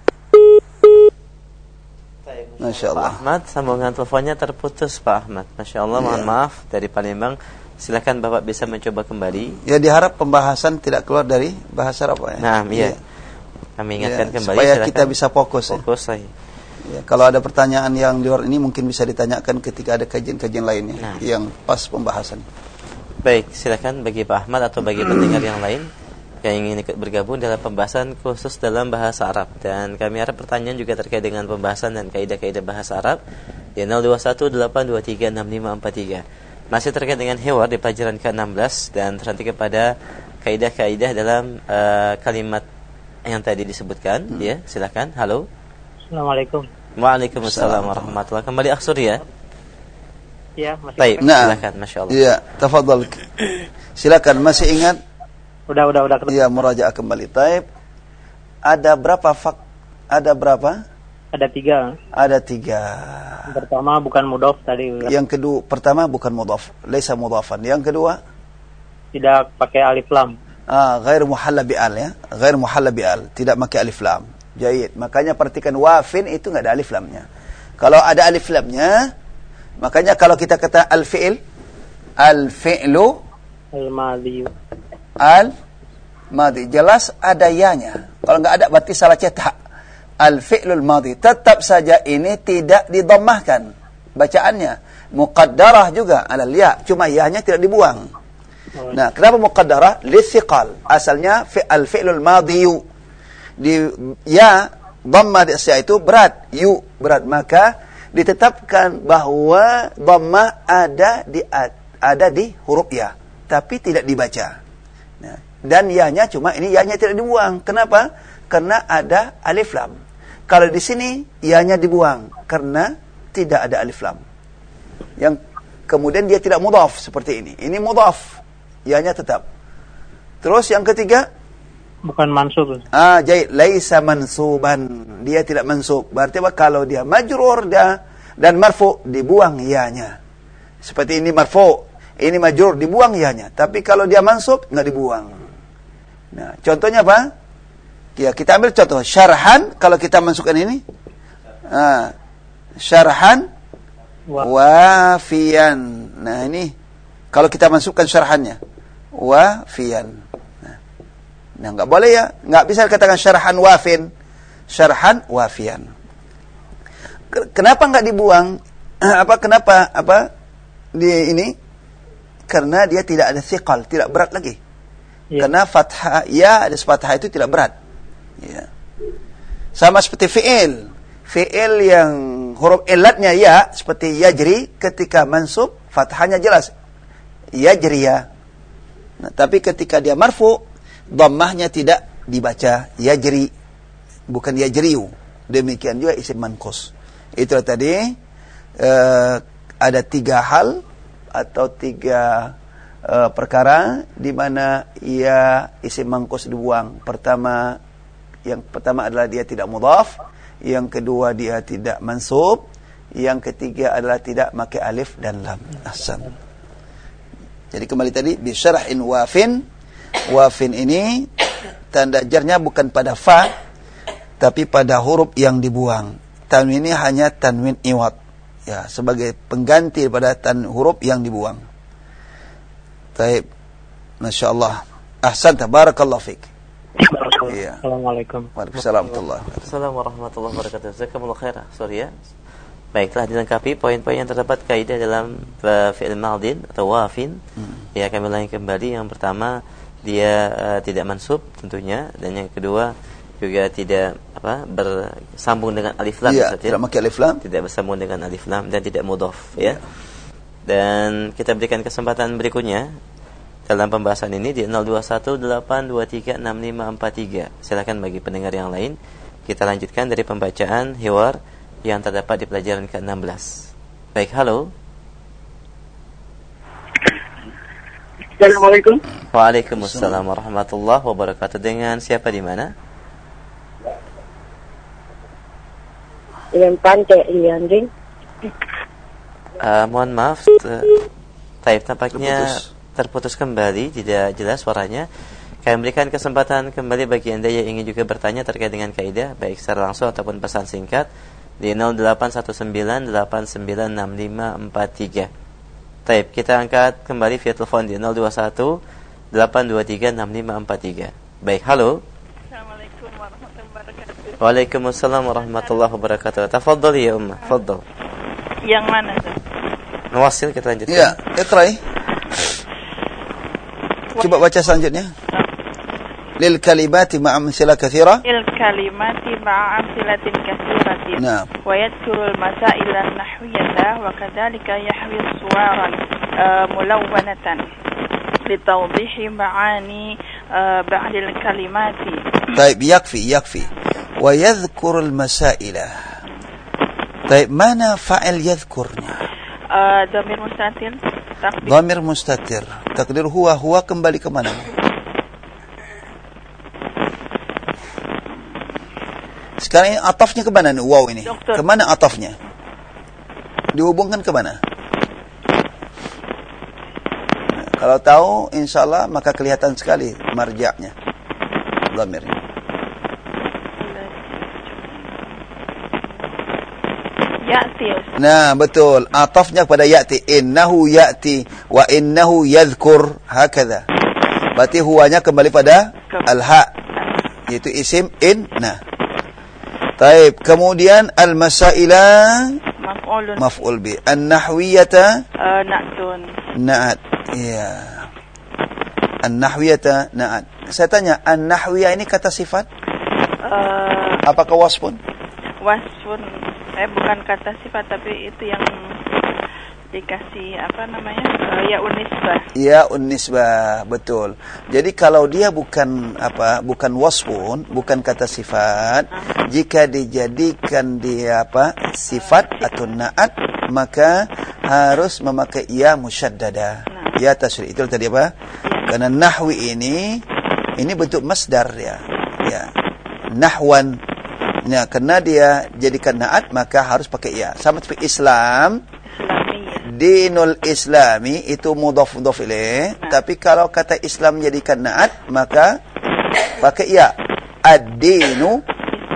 Masya Allah. Pak Ahmad, sambungan teleponnya terputus Pak Ahmad. Masya Allah, mohon Ya. maaf dari Palembang. Silakan Bapak bisa mencoba kembali. Ya, diharap pembahasan tidak keluar dari bahasa Arab ya. Nah, iya. Ya. Kami ingatkan Ya, kembali. supaya silakan. kita bisa fokus. Ya. Fokus saya. Ya, kalau ada pertanyaan yang di luar ini mungkin bisa ditanyakan ketika ada kajian-kajian lainnya Nah. yang pas pembahasan. Baik, silakan bagi Pak Ahmad atau bagi pendengar yang lain yang ingin ikut bergabung dalam pembahasan khusus dalam bahasa Arab. Dan kami harap pertanyaan juga terkait dengan pembahasan dan kaidah-kaidah bahasa Arab di nol dua satu delapan dua tiga enam lima empat tiga. Masih terkait dengan hewan di pelajaran ke enam belas dan terhenti kepada kaidah-kaidah dalam uh, kalimat yang tadi disebutkan. Hmm. Ya, silakan. Halo. Assalamualaikum. Waalaikumsalam warahmatullahi wabarakatuh. Kembali Aksur ya. Ya, masih. Baik, Nah. silakan, Masya Allah. Iya, tafadhal. Silakan, masih ingat? Udah, udah, udah. Iya, murajaah kembali. Taib. Ada berapa fak? Ada berapa? Ada tiga. Ada tiga. Yang pertama bukan mudhaf tadi. Yang kedua, pertama bukan mudhaf, laisa mudhafan. Yang kedua, Tidak pakai alif lam. ah, ghair muhalla bi al ya. Ghair muhalla bi al, tidak pakai alif lam. Jayid. Makanya perhatikan wafin itu enggak ada alif lamnya. Kalau ada alif lamnya, makanya kalau kita kata al-fi'il, al-fi'lu Al-madhi. al-madhi, jelas ada ya-nya. Kalau enggak ada berarti salah cetak. Al-fi'lul madhi, tetap saja ini tidak didammahkan bacaannya. Muqaddarah juga alal ya, cuma ya-nya tidak dibuang. Nah, kenapa muqaddarah? Lithiqal. Asalnya fi al-fi'lul madhiyu. Di ya dhammah di asya itu berat, yu berat, maka ditetapkan bahwa dhammah ada di ada di huruf ya, tapi tidak dibaca. Nah, dan ya-nya cuma ini ya-nya tidak dibuang. Kenapa? Karena ada alif lam. Kalau di sini ya-nya dibuang karena tidak ada alif lam. Yang kemudian dia tidak mudhaf seperti ini. Ini mudhaf. Ya-nya tetap. Terus yang ketiga, Bukan mansub. ah, jahit laisa mansuban. Dia tidak mansub. Berarti apa? Kalau dia majrur dia dan marfu dibuang ya-nya. Seperti ini marfu, ini majrur dibuang ya-nya. Tapi kalau dia mansub enggak dibuang. Nah, contohnya apa? Ya, kita ambil contoh syarhan. Kalau kita masukkan ini, ah, syarhan wafian. Nah, ini kalau kita masukkan syarhannya wafian. Nah, enggak boleh ya, enggak bisa katakan syarhan wafin, syarhan wafian. Kenapa enggak dibuang? Apa kenapa apa di ini? Karena dia tidak ada thiqal, tidak berat lagi. Ya. Karena fathah ya ada fathah itu tidak berat. Ya. Sama seperti fi'il. Fi'il yang huruf ilatnya ya, seperti yajri, ketika mansub fathahnya jelas. Yajriya. Nah, tapi ketika dia marfu, dhammahnya tidak dibaca yajri, bukan yajriu. Demikian juga isim manqus. Itulah tadi uh, ada tiga hal atau tiga uh, perkara di mana ia isim mangkus dibuang. Pertama, yang pertama adalah dia tidak mudhaf, yang kedua dia tidak mansub, yang ketiga adalah tidak pakai alif dan lam. Ahsan. Jadi kembali tadi bisyarhin wafin. Wafin ini tanda jarnya bukan pada fa, tapi pada huruf yang dibuang. Tanwin ini hanya tanwin iwad, ya, sebagai pengganti pada tan huruf yang dibuang. Taib, masya Allah. Ahsan, barakallahu fik. Iya. Assalamualaikum. Waalaikumsalam warahmatullahi wabarakatuh. Assalamualaikum warahmatullahi wabarakatuh. Jazakumullah khair. Sorry ya. Baiklah, dilengkapi poin-poin yang terdapat kaidah dalam uh, fi'il madin atau wafin. Hmm. Ya, kami ulangi kembali. Yang pertama, dia uh, tidak mansub tentunya, dan yang kedua juga tidak apa bersambung dengan alif lam, ya, tidak pakai alif lam, tidak bersambung dengan alif lam, dan tidak mudhaf, ya. Dan kita berikan kesempatan berikutnya dalam pembahasan ini di nol dua satu delapan dua tiga enam lima empat tiga. Silakan bagi pendengar yang lain. Kita lanjutkan dari pembacaan hiwar yang terdapat di pelajaran ke enam belas. Baik, halo. Assalamualaikum. Waalaikumsalam warahmatullahi wabarakatuh. Dengan siapa di mana? Dengan Pante Iliandring. Uh, mohon maaf, uh, Taib tampaknya terputus. terputus kembali, tidak jelas suaranya. Kami berikan kesempatan kembali bagi Anda yang ingin juga bertanya terkait dengan kaidah, baik secara langsung ataupun pesan singkat di nol delapan satu sembilan delapan sembilan enam lima empat tiga. Taib, kita angkat kembali via telepon di nol dua satu delapan dua tiga enam lima empat tiga. Baik, halo. Assalamualaikum warahmatullahi wabarakatuh. Waalaikumsalam warahmatullahi wabarakatuh. Tafadhali ya Ummah, fadhal. Yang mana tuh? Nawasil, kita lanjutkan. Ya, iqra. Coba baca selanjutnya. Lil kalimati ma'a amsilah katsira. Lil kalimati ma'a amsilatin katsiratin. Naam. Wa yadhkurul masail an-nahwiyyah wa kadzalika yahwi suwaran uh, mulawwanatan litawdihi ma'ani uh, ba'dil kalimati. Baik, yakfi, yakfi. Wa yadhkurul masailah. Baik, mana fa'il yadhkurnya? Uh, dhamir mustatir. Takdir. Dhamir mustatir. Takdir huwa, huwa kembali ke mana? Sekarang ini atafnya ke mana nih? Wow ini. Ke mana atafnya? Dihubungkan ke mana? Nah, kalau tahu insyaallah maka kelihatan sekali marja'nya. Dhamirnya. Ya'ti. Nah, betul. Atafnya kepada ya'ti. Innahu ya'ti wa innahu yadhkur. Hakadha. Berarti huwanya kembali pada al-ha. Yaitu isim inna. Taib. Kemudian al-masailah Maf'ulun. maf'ul bi. An-nahwiyata Uh, na'tun. na'at. Iya. An-nahwiyata na'at. Saya tanya, an-nahwiyah ini kata sifat? Uh, Apakah wasfun? wasfun. Eh bukan kata sifat, tapi itu yang dikasih apa namanya? Uh, ya unisbah. Ya unisbah, betul. Jadi kalau dia bukan apa, bukan wasfun, bukan kata sifat, uh. jika dijadikan dia apa, sifat atau naat, maka harus memakai ya musyaddada. Nah. Ya tasydid. Itu tadi apa? Ya. Karena nahwi ini ini bentuk masdar ya. Ya. Nahwan. Ya, karena dia jadikan naat maka harus pakai ya. Sama seperti Islam. Dinul Islami itu mudhaf mudhaf ilaih, nah. Tapi kalau kata Islam jadikan naat maka pakai ya. Ad-dinu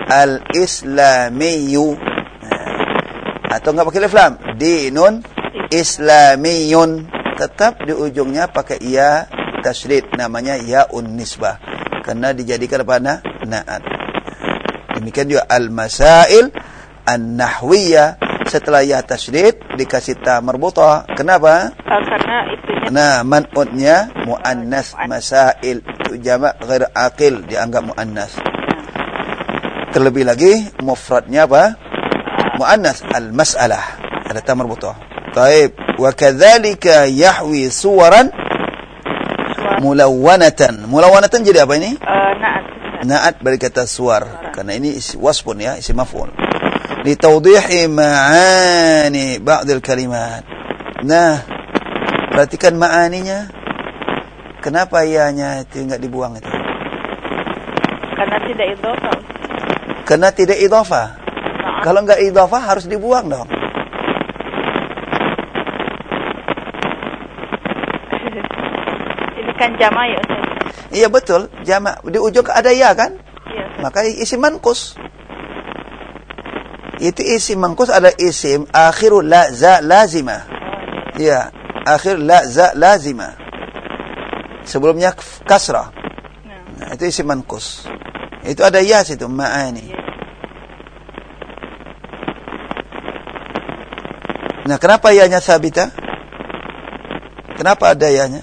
al-islamiyyu. Nah. Atau enggak pakai alif lam. Dinun islamiyun. Tetap di ujungnya pakai ya tasydid, namanya yaun nisbah. Karena dijadikan apa? Na, naat. Demikian juga al-masail an-nahwiyah. Setelah ya tasydid dikasih ta marbutah. Kenapa? Uh, karena itunya. Nah, man'utnya muannas masail. Itu jamak ghair aqil, dianggap muannas. Terlebih lagi mufradnya apa? Muannas al-mas'alah. Ada ta marbutah. Taib. Wa kadzalika yahwi suwaran mulawwanatan. Mulawwanatan jadi apa ini? Uh, naat. Naat berkata suar. Karena ini isi wasfun ya, isi maf'ul. Litawdihi ma'ani ba'dil kalimat. Nah, perhatikan ma'aninya. Kenapa ianya itu enggak dibuang itu? Karena tidak idhofah. Karena tidak idhofah. Nah. Kalau enggak idhofah harus dibuang dong. Ini kan jama' ya Ustaz? Iya betul, jama'. Di ujung ada ya kan? Iya. Maka isim manqus. Itu isim manqus ada isim akhiru la za lazimah. Iya, akhir la za lazimah. Sebelumnya kasrah. Nah, itu isim manqus. Itu ada ya situ, ma'ani. Nah, kenapa ya-nya sabita? Kenapa ada ya-nya?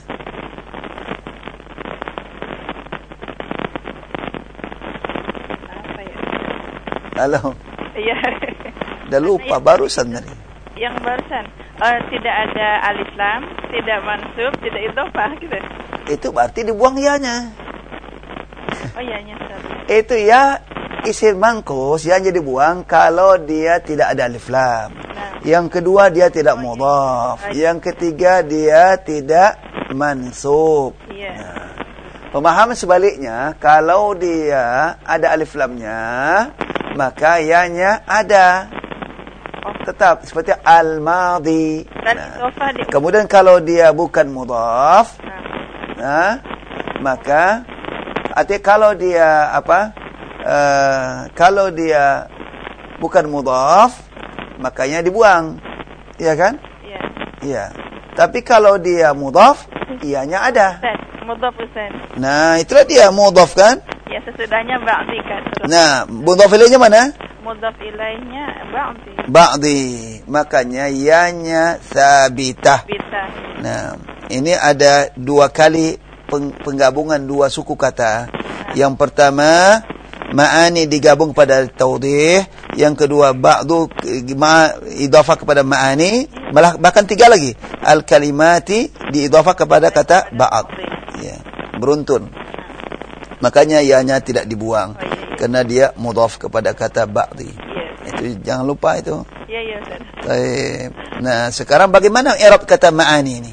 Apa ya? Halo. Iya. Udah lupa barusan tadi. Yang barusan. Uh, tidak ada alif lam, tidak mansub, tidak idhofah gitu. Itu berarti dibuang ya-nya. Oh iya, nyesel. Itu ya isim manqus yang jadi buang kalau dia tidak ada alif lam. Nah. Yang kedua dia tidak mudhaf. Oh, iya. Yang ketiga dia tidak mansub. Iya. Nah, pemahaman sebaliknya, kalau dia ada alif lamnya, maka ya-nya ada. Oh. Tetap seperti al-madhi. Nah. Kemudian kalau dia bukan mudhaf, nah. Nah, maka artinya kalau dia apa? Uh, kalau dia bukan mudhaf, makanya dibuang. Iya kan? Iya. Iya. Tapi kalau dia mudhaf, ianya ada. Ustaz, mudhaf Ustaz. Nah, itulah dia mudhaf kan? Ya, sesudahnya ba'di kan. Nah, mudhaf ilaihnya mana? Mudhaf ilaihnya ba'di. Ba'di. Makanya ianya sabitah. Sabitah. Nah, ini ada dua kali penggabungan dua suku kata. Yang pertama, ma'ani digabung pada taudih. Yang kedua, ba'du ma idhafah kepada ma'ani. Malah bahkan tiga lagi. Al-kalimati diidhafah kepada kata ba'd. Ya, beruntun. Makanya ianya tidak dibuang. Karena dia mudhaf kepada kata ba'di. Itu jangan lupa itu. Iya, iya, Ustaz. Baik. Nah, sekarang bagaimana i'rab kata ma'ani ini?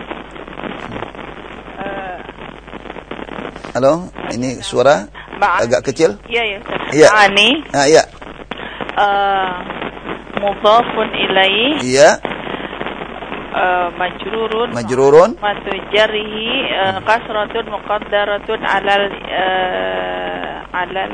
Halo, ini suara Ma'ani. Agak kecil? Iya, ya. Iya. Ma'ani. Ah, iya. Uh, mudhafun ilaih. Iya. Uh, majrurun. Majrurun. Matu jarhi uh, kasratun muqaddaratun alal uh, alal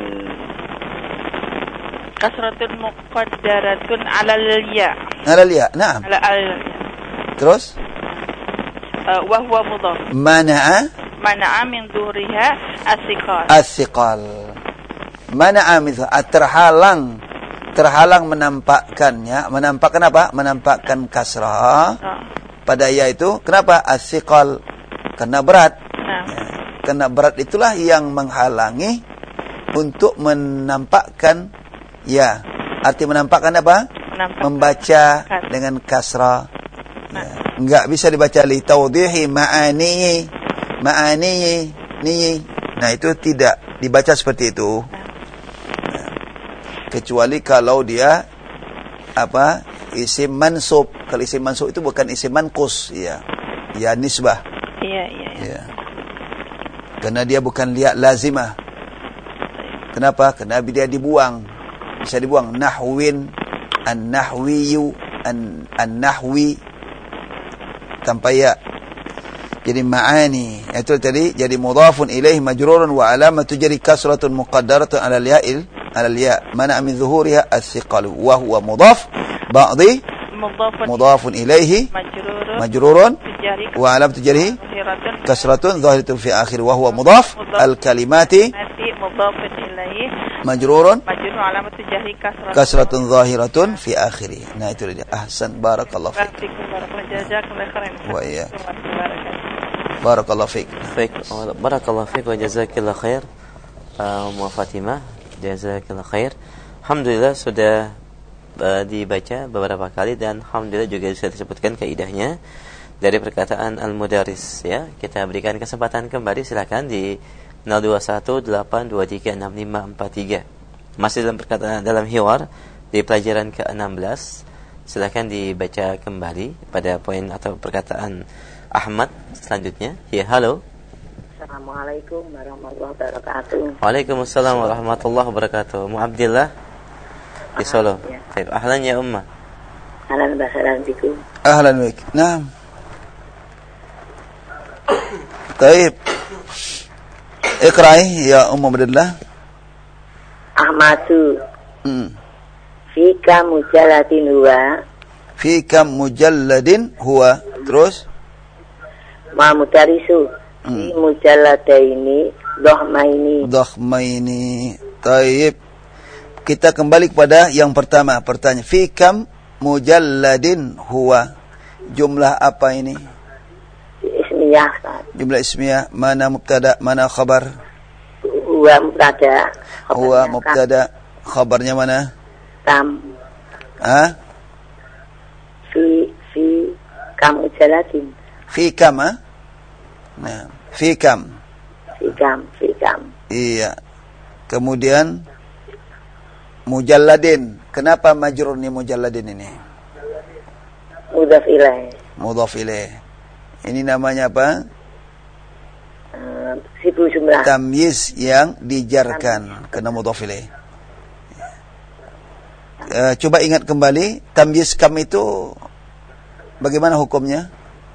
kasratun muqaddaratun alal ya. Alal ya, na'am. Alal ya. Terus? Uh, wa huwa mudhaf. Mana'a Mana'a min dhuhriha as-siqal. As-siqal. Mana'a min terhalang terhalang menampakkannya, menampakkan apa? Menampakkan kasrah. Oh. Pada ya itu, kenapa? As-siqal. Karena berat. Nah. Ya. Karena berat itulah yang menghalangi untuk menampakkan ya. Arti menampakkan apa? Menampakkan. Membaca kan. Dengan kasrah. Nah. Ya. Enggak bisa dibaca li taudhihi ma'ani. Ma'ani ni. Nah, itu tidak dibaca seperti itu. Nah, kecuali kalau dia apa? Isim mansub. Kalau isim mansub itu bukan isim manqus, ya. Ya nisbah. Iya, iya, iya. Ya. Karena dia bukan liya lazimah. Kenapa? Karena dia dibuang. Bisa dibuang nahwin, an-nahwiyu, an an-nahwi tanpa ya. Jadi ma'ani itu tadi jadi mudhafun ilaih majrurun wa alamatu jari kasratun muqaddaratun ala al-ya'il ala al-ya' mana min zuhuriha as-siqal wa huwa mudhaf ba'dhi mudhafun ilaihi majrurun wa alamatu jari kasratun zahiratun fi akhir wa huwa mudhaf al-kalimati mudhafun ilaihi majrurun majrurun alamatu jari kasratun zahiratun fi akhir. Nah itu dia. Ahsan, barakallahu fiik. Jazakallahu khairan. Wa iya. Barakallahu fiik. Baik, barakallahu fiik wa jazakallahu khair. Uh, Ummu Fatimah, jazakallahu khair. Alhamdulillah sudah uh, dibaca beberapa kali dan alhamdulillah juga sudah disebutkan kaidahnya dari perkataan al-mudaris ya. Kita berikan kesempatan kembali, silakan di nol dua satu delapan dua tiga enam lima empat tiga. Masih dalam perkataan dalam hiwar di pelajaran ke enam belas. Silakan dibaca kembali pada poin atau perkataan Ahmad selanjutnya. Ya, halo. Assalamualaikum warahmatullahi wabarakatuh. Waalaikumsalam warahmatullahi wabarakatuh. Mu Abdillah di Solo. Ya. Baik, ahlan ya Umma. Ahlan wa sahlan bikum. Ahlan bik. Naam. Baik. Iqra'i ya Ummu Abdillah. Ahmadu Hmm. fika mujallatin huwa Fi kam mujalladin huwa. Terus ma mutarisu Hmm. fi mujalladaini dohmaini. Dakhmaini. Taib. Kita kembali kepada yang pertama. Pertanyaan. Fi kam mujalladin huwa. Jumlah apa ini? Ismiyah Ustaz. Jumlah ismiyah. Mana mubtada, mana khabar? Huwa mubtada. Huwa mubtada. Khabarnya mana? Tam Ha? fi fi kam mujallatin. Fi kam, ha? Nah, fi kam. Fi kam fi kam. Iya. Kemudian mujalladin. Kenapa majrur ni mujalladin ini? Mudhaf ilaih. Mudhaf ilaih. Ini namanya apa? Uh, Sibu jumlah. Tamyiz yang dijarkan kena mudhaf ilaih. Uh, coba ingat kembali, tamyiz kam itu bagaimana hukumnya?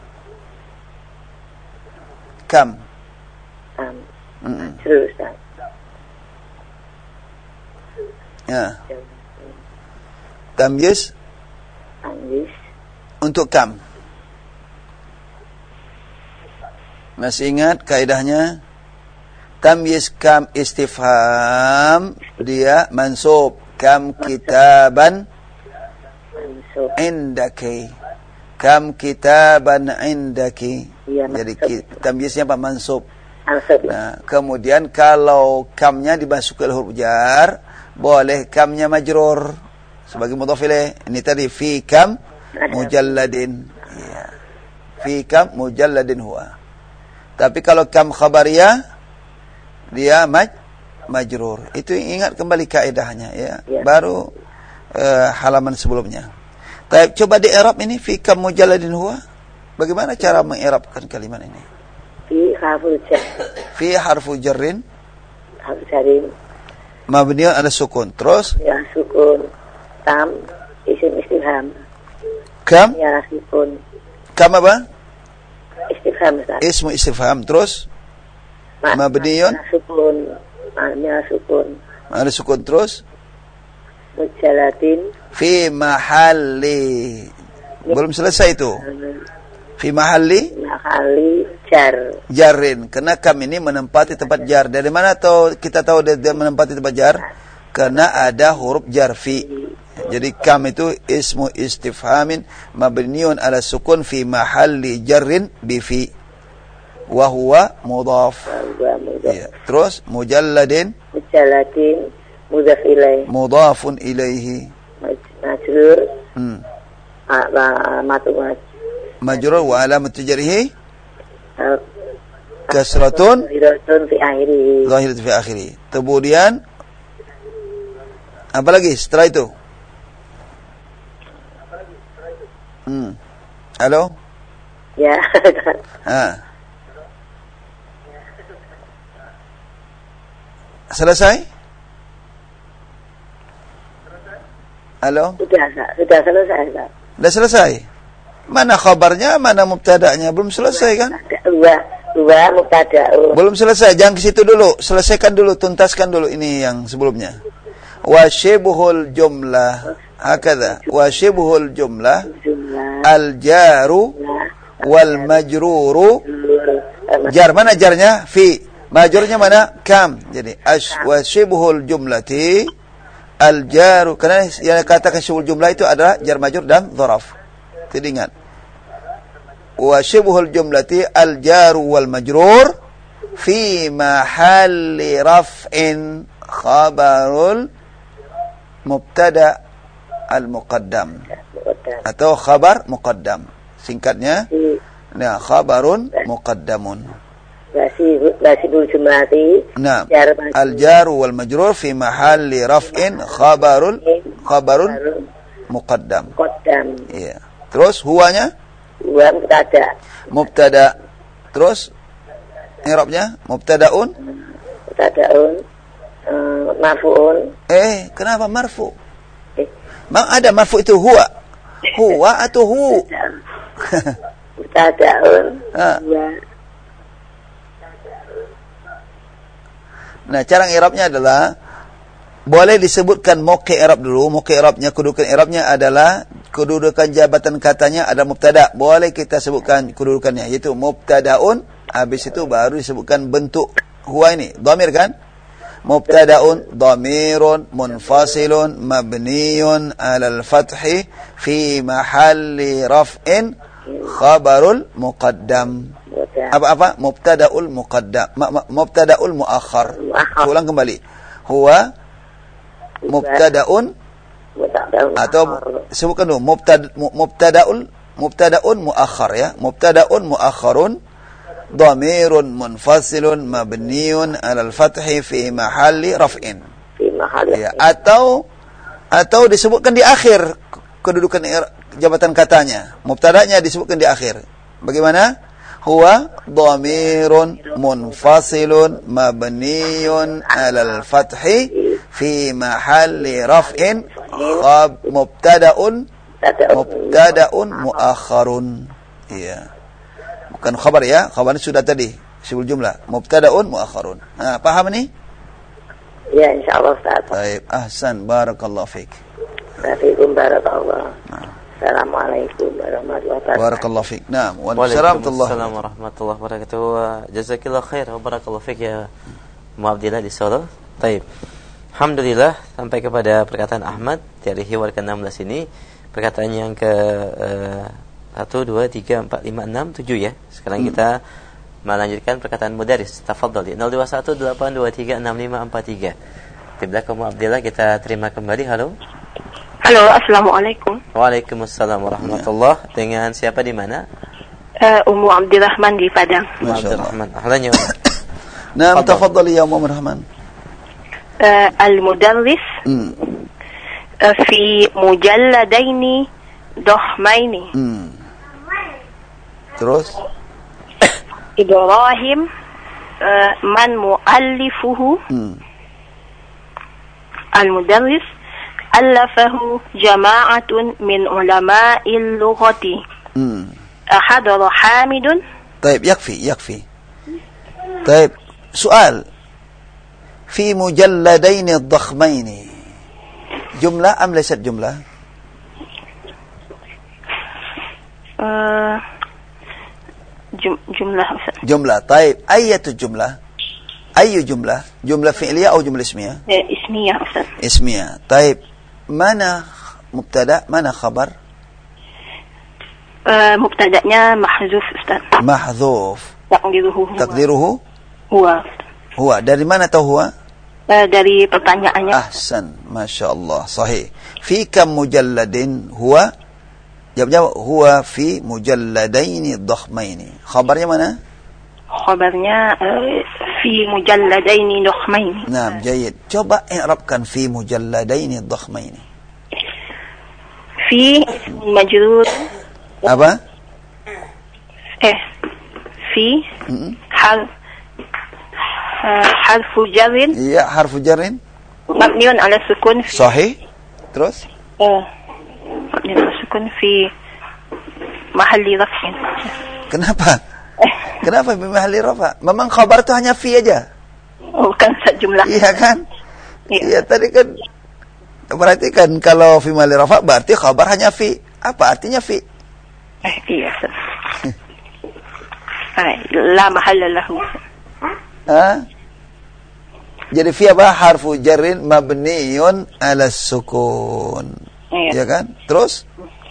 Kam. Tam. Mm-mm. Terus Ustaz. Ya. Tamyiz Tamyiz. untuk kam. Masih ingat kaidahnya? Tamyiz kam istifham dia mansub. Kam kitaban Mansub. indaki. Kam kitaban indaki. Iya, Jadi mansub. ki- tamyiznya apa? Mansub. Mansub. Nah, kemudian kalau kamnya dimasuk ke huruf jar, boleh kamnya majrur sebagai mudhaf ilaih. Ini tadi fi kam mujalladin. Iya. Fi kam mujalladin huwa. Tapi kalau kam khabariyah dia maj majrur. Itu ingat kembali kaidahnya ya. Ya. Baru uh, halaman sebelumnya. Tapi coba di i'rab ini fi kam mujalladin huwa. Bagaimana cara mengi'rabkan kalimat ini? Fi harful jar. Fi harfu jarrin Harful jarin. mabniun ala sukun. Terus Ya sukun. Tam. Isim istifham. kam Ya sukun. kam apa? Istifham Ustaz. Ismu istifham. Terus Ma- mabniun. ma- Sukun. Makna sukun. ala sukun. Terus Mujallatin. fi mahalli. Belum selesai itu. Fi mahalli Mahali jar. jarrin. Karena kam ini menempati tempat jar. Dari mana tahu kita tahu dia, dia menempati tempat jar? Karena ada huruf jar fi. Jadi kam itu ismu istifhamin mabniun ala sukun fi mahalli jarrin bi fi. Wa huwa mudhaf. Wa mudhaf. Iya. Terus mujalladin Mujallatin. Mudhaf ilaih. mudhafun ilaihi. Maj- Majrur. Hmm. Ma- ma- Matu maj. Majrur wa alamat jarrihi Uh, kasratun Zahiratun fi akhiri. zahirat fi akhiri. Kemudian apa lagi setelah itu? Hmm. Halo? Ya. Ha. Selesai? Halo? Sudah, Ustaz. Sudah selesai, Ustaz. Sudah selesai? Mana khabarnya, mana mubtada'nya? Belum selesai kan? Dua, dua mubtada. Belum selesai, jangan ke situ dulu. Selesaikan dulu, tuntaskan dulu ini yang sebelumnya. Wa syibhul jumlah. Hakadha. Wa syibhul jumlah. Jumlah. Al-jaru wal majruru. Jar, mana jarnya? Fi. Majrurnya mana? Kam. Jadi, ash wa syibhul jumlati. Al-jaru. Karena yang katakan syibhul jumlah itu adalah jar majrur dan dharaf. Jadi ingat. Wa syibhul jumlati al-jaru wal majrur fi mahalli raf'in khabarul mubtada al-muqaddam atau khabar muqaddam. Singkatnya, nah khabarun muqaddamun. Wasibul jumlati. Nah, al-jaru wal majrur fi mahalli raf'in khabarul khabarun muqaddam. Muqaddam. Iya. Terus huwanya Huwa mubtada. mubtada. Terus i'rabnya? Mubtada'un? Mubtada'un uh, marfu'un. Eh, kenapa marfu? Eh. Bang ada marfu itu huwa. Huwa atau hu? Mubtada'un. Ah. Huwa. Nah, cara i'rabnya adalah boleh disebutkan mauqi' i'rab dulu. Mauqi' i'rabnya, kedudukan i'rabnya adalah kedudukan jabatan katanya ada mubtada. Boleh kita sebutkan kedudukannya, yaitu mubtada'un. Habis itu baru disebutkan bentuk huwa ini. Dhamir kan? Mubtada'un dhamirun munfasilun mabniyun 'alal fathi fi mahalli raf'in khabarul muqaddam. Apa-apa? Mubtada'ul muqaddam. Mubtada'ul muakhar. Ulang kembali. Huwa mubtada'un atau sebutkan dulu mubtada mubtada'ul mubtada'un muakhar ya. Mubtada'un muakharun dhamirun munfasilun mabniyun 'alal fathi fi mahalli raf'in. Fi mahalli. Ya, atau atau disebutkan di akhir kedudukan jabatan katanya. Mubtada'nya disebutkan di akhir. Bagaimana? Huwa dhamirun munfasilun mabniyun 'alal fathi fi mahalli raf'in khab mubtada'un mubtada'un muakharun. Iya. Bukan khabar ya, khabarnya sudah tadi sebelum jumlah. Mubtada'un muakharun. Nah, paham ini? Ya, insyaallah Ustaz. Baik, ahsan, barakallahu fiik. Assalamualaikum barakallahu. Assalamualaikum warahmatullahi wabarakatuh. Barakallahu fiik. Naam, waalaikumsalam warahmatullahi wabarakatuh. Jazakillahu khair wa barakallahu fiik ya Mu'abdillah di Solo. Baik. Alhamdulillah sampai kepada perkataan Ahmad dari hiwar ke enam belas ini. Perkataan yang ke uh, satu, dua, tiga, empat, lima, enam, tujuh ya. Sekarang hmm. kita melanjutkan perkataan mudaris. Tafadhali. nol dua satu delapan dua tiga enam lima empat tiga. Di belakang Mu'abdillah kita terima kembali. Halo. Halo, assalamualaikum. Waalaikumsalam warahmatullah. Ya. Dengan siapa di mana? Uh, Ummu Abdurrahman di Padang. Masya Allah. Ahlan ya. Naam, tafadhali ya Ummu Abdurrahman. Uh, al-mudarris hmm. uh, fi mujalladaini dohmaini. Hmm. Terus? Ibrahim uh, man muallifuhu. Hmm. Al-mudarris allafahu jama'atun min ulama'il lughati. Hmm. Ahadara Hamidun. طيب يكفي يكفي. طيب سؤال في مجلدين الضخمين جملة أم ليست جملة؟ Uh, jum, jumlah جملة. طيب أية الجملة؟ أي جملة؟ جملة فعلية أو جملة اسمية؟ اسمية أستاذ. اسمية. طيب mana مبتدأ mana خبر؟ uh, مبتدأnya محذوف أستاذ. محذوف. تقديره هو. تقديره هو. هو. dari mana tahu huwa? Uh, dari pertanyaannya. أحسن ما شاء الله صحيح. في كم مجلد هو؟ jawab-jawab huwa fi mujalladaini dhakhmaini. Khabarnya mana? Khabarnya uh, fi mujalladaini dhakhmaini. Naam, jayyid. Coba i'rabkan fi mujalladaini dhakhmaini. Fi majrur. Apa? Eh, fi mm-hmm. hal uh, harfu jarrin. Iya, harfu jarrin. Mabniun ala sukun. Sahih. Terus? Eh, mabniun ala sukun fi mahalli raf'in. Kenapa? Kenapa fi mahalli rafa'? Memang khabar itu hanya fi aja. Oh, bukan jumlah. Iya kan? Iya, iya tadi kan berarti kan kalau fi mahalli rafa' berarti khabar hanya fi. Apa artinya fi? Eh, iya. La mahalla lahu. Ah? Jadi fi apa? Harfu jarrin mabniyun ala sukun. Iya. Ya kan? Terus?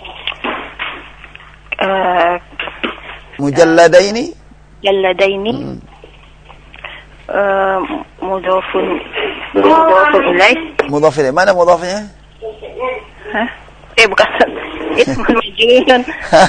Uh, Mujalladaini? Jalladaini. Hmm. Uh, mudhafun mudhafun ilaih. Mudhaf ilaih. Mana mudhafnya? Hah? Eh, bukan. Ismun majrurun.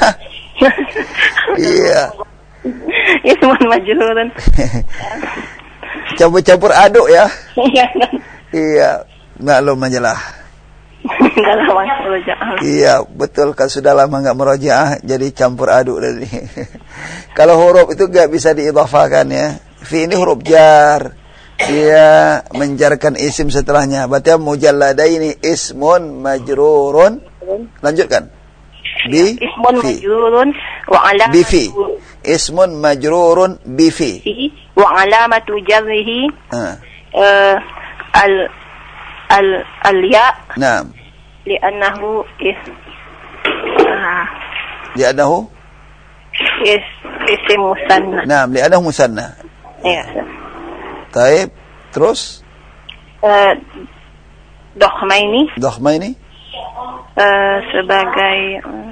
Iya. Ismun majrurun. Campur-campur aduk ya. Iya. Iya. Maklum majalah. Enggak lama merojaah. Iya, betul. Kalau sudah lama enggak merojaah, jadi campur aduk tadi. Kalau huruf itu enggak bisa diidhafakan ya. Fi ini huruf jar. Dia menjarkan isim setelahnya. Berarti mujalladaini ismun majrurun. Lanjutkan. Bi Ismun fi. majrurun wa alamatu Bi fi. Ismun majrurun bi fi. wa alamatu jarrihi Ah. uh, al al al ya Naam. li'annahu is uh, Li'annahu is isim musanna. Naam, li'annahu musanna. Ya. Taib. Terus Uh, dohmaini dhakhmaini uh, sebagai uh,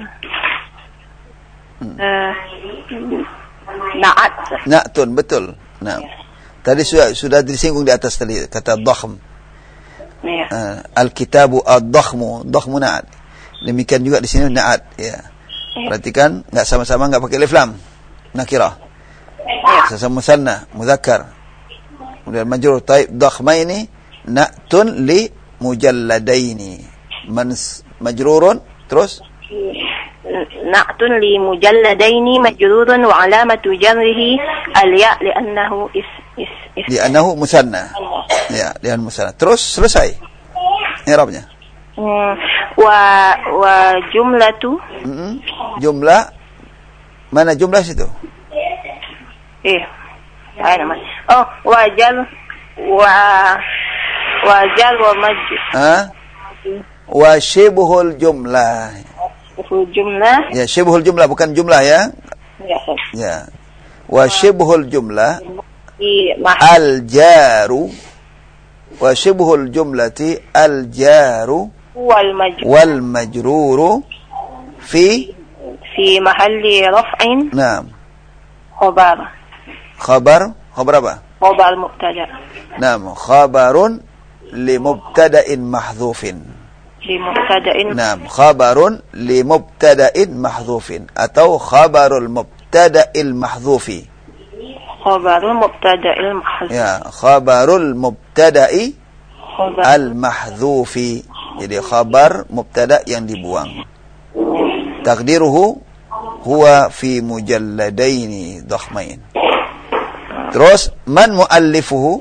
uh, naat. na'tun, betul. Naam. Tadi sudah sudah disinggung di atas tadi kata dakhm. Ya. Uh, al-kitabu ad-dakhmu, dakhmu na'at. Demikian juga di sini na'at, ya. Perhatikan enggak sama-sama enggak pakai alif lam. Nakirah. Sama musanna, mudzakkar. Kemudian majrur. Taib dakhmaini na'tun li mujalladaini. Man majrurun terus نعت لمجلدين مجرور وعلامة جره الياء لأنه is is is li'annahu musanna. Ya, li'an musanna. Terus selesai. I'rabnya. Hmm, wa wa jumlatu Mm-mm. Jumlah mana jumlah situ? eh ada mas oh wajar wa wajar wa maj Ha? Wa shibhul jumlah. jumlah Ya, shibhul jumlah bukan jumlah ya. ya Ya. Wa shibhul jumlah di mahal al-jaru wa shibhul jumlati al-jaru wal maj wal majruru fi fi mahalli raf'in Naam. khabar Khabar, khabar apa? khabar mubtada Naam, khabarun li mubtada'in mahdhufin. li mubtada'in Naam, khabarun li mubtada'in mahdhufin atau khabarul mubtada'il mahdhufi. khabarul mubtada'il mahzuf Ya, khabarul mubtada'i khabar al mahdhufi. Jadi khabar mubtada yang dibuang. Takdiruhu huwa fi mujalladaini dakhmain. Terus man muallifuhu?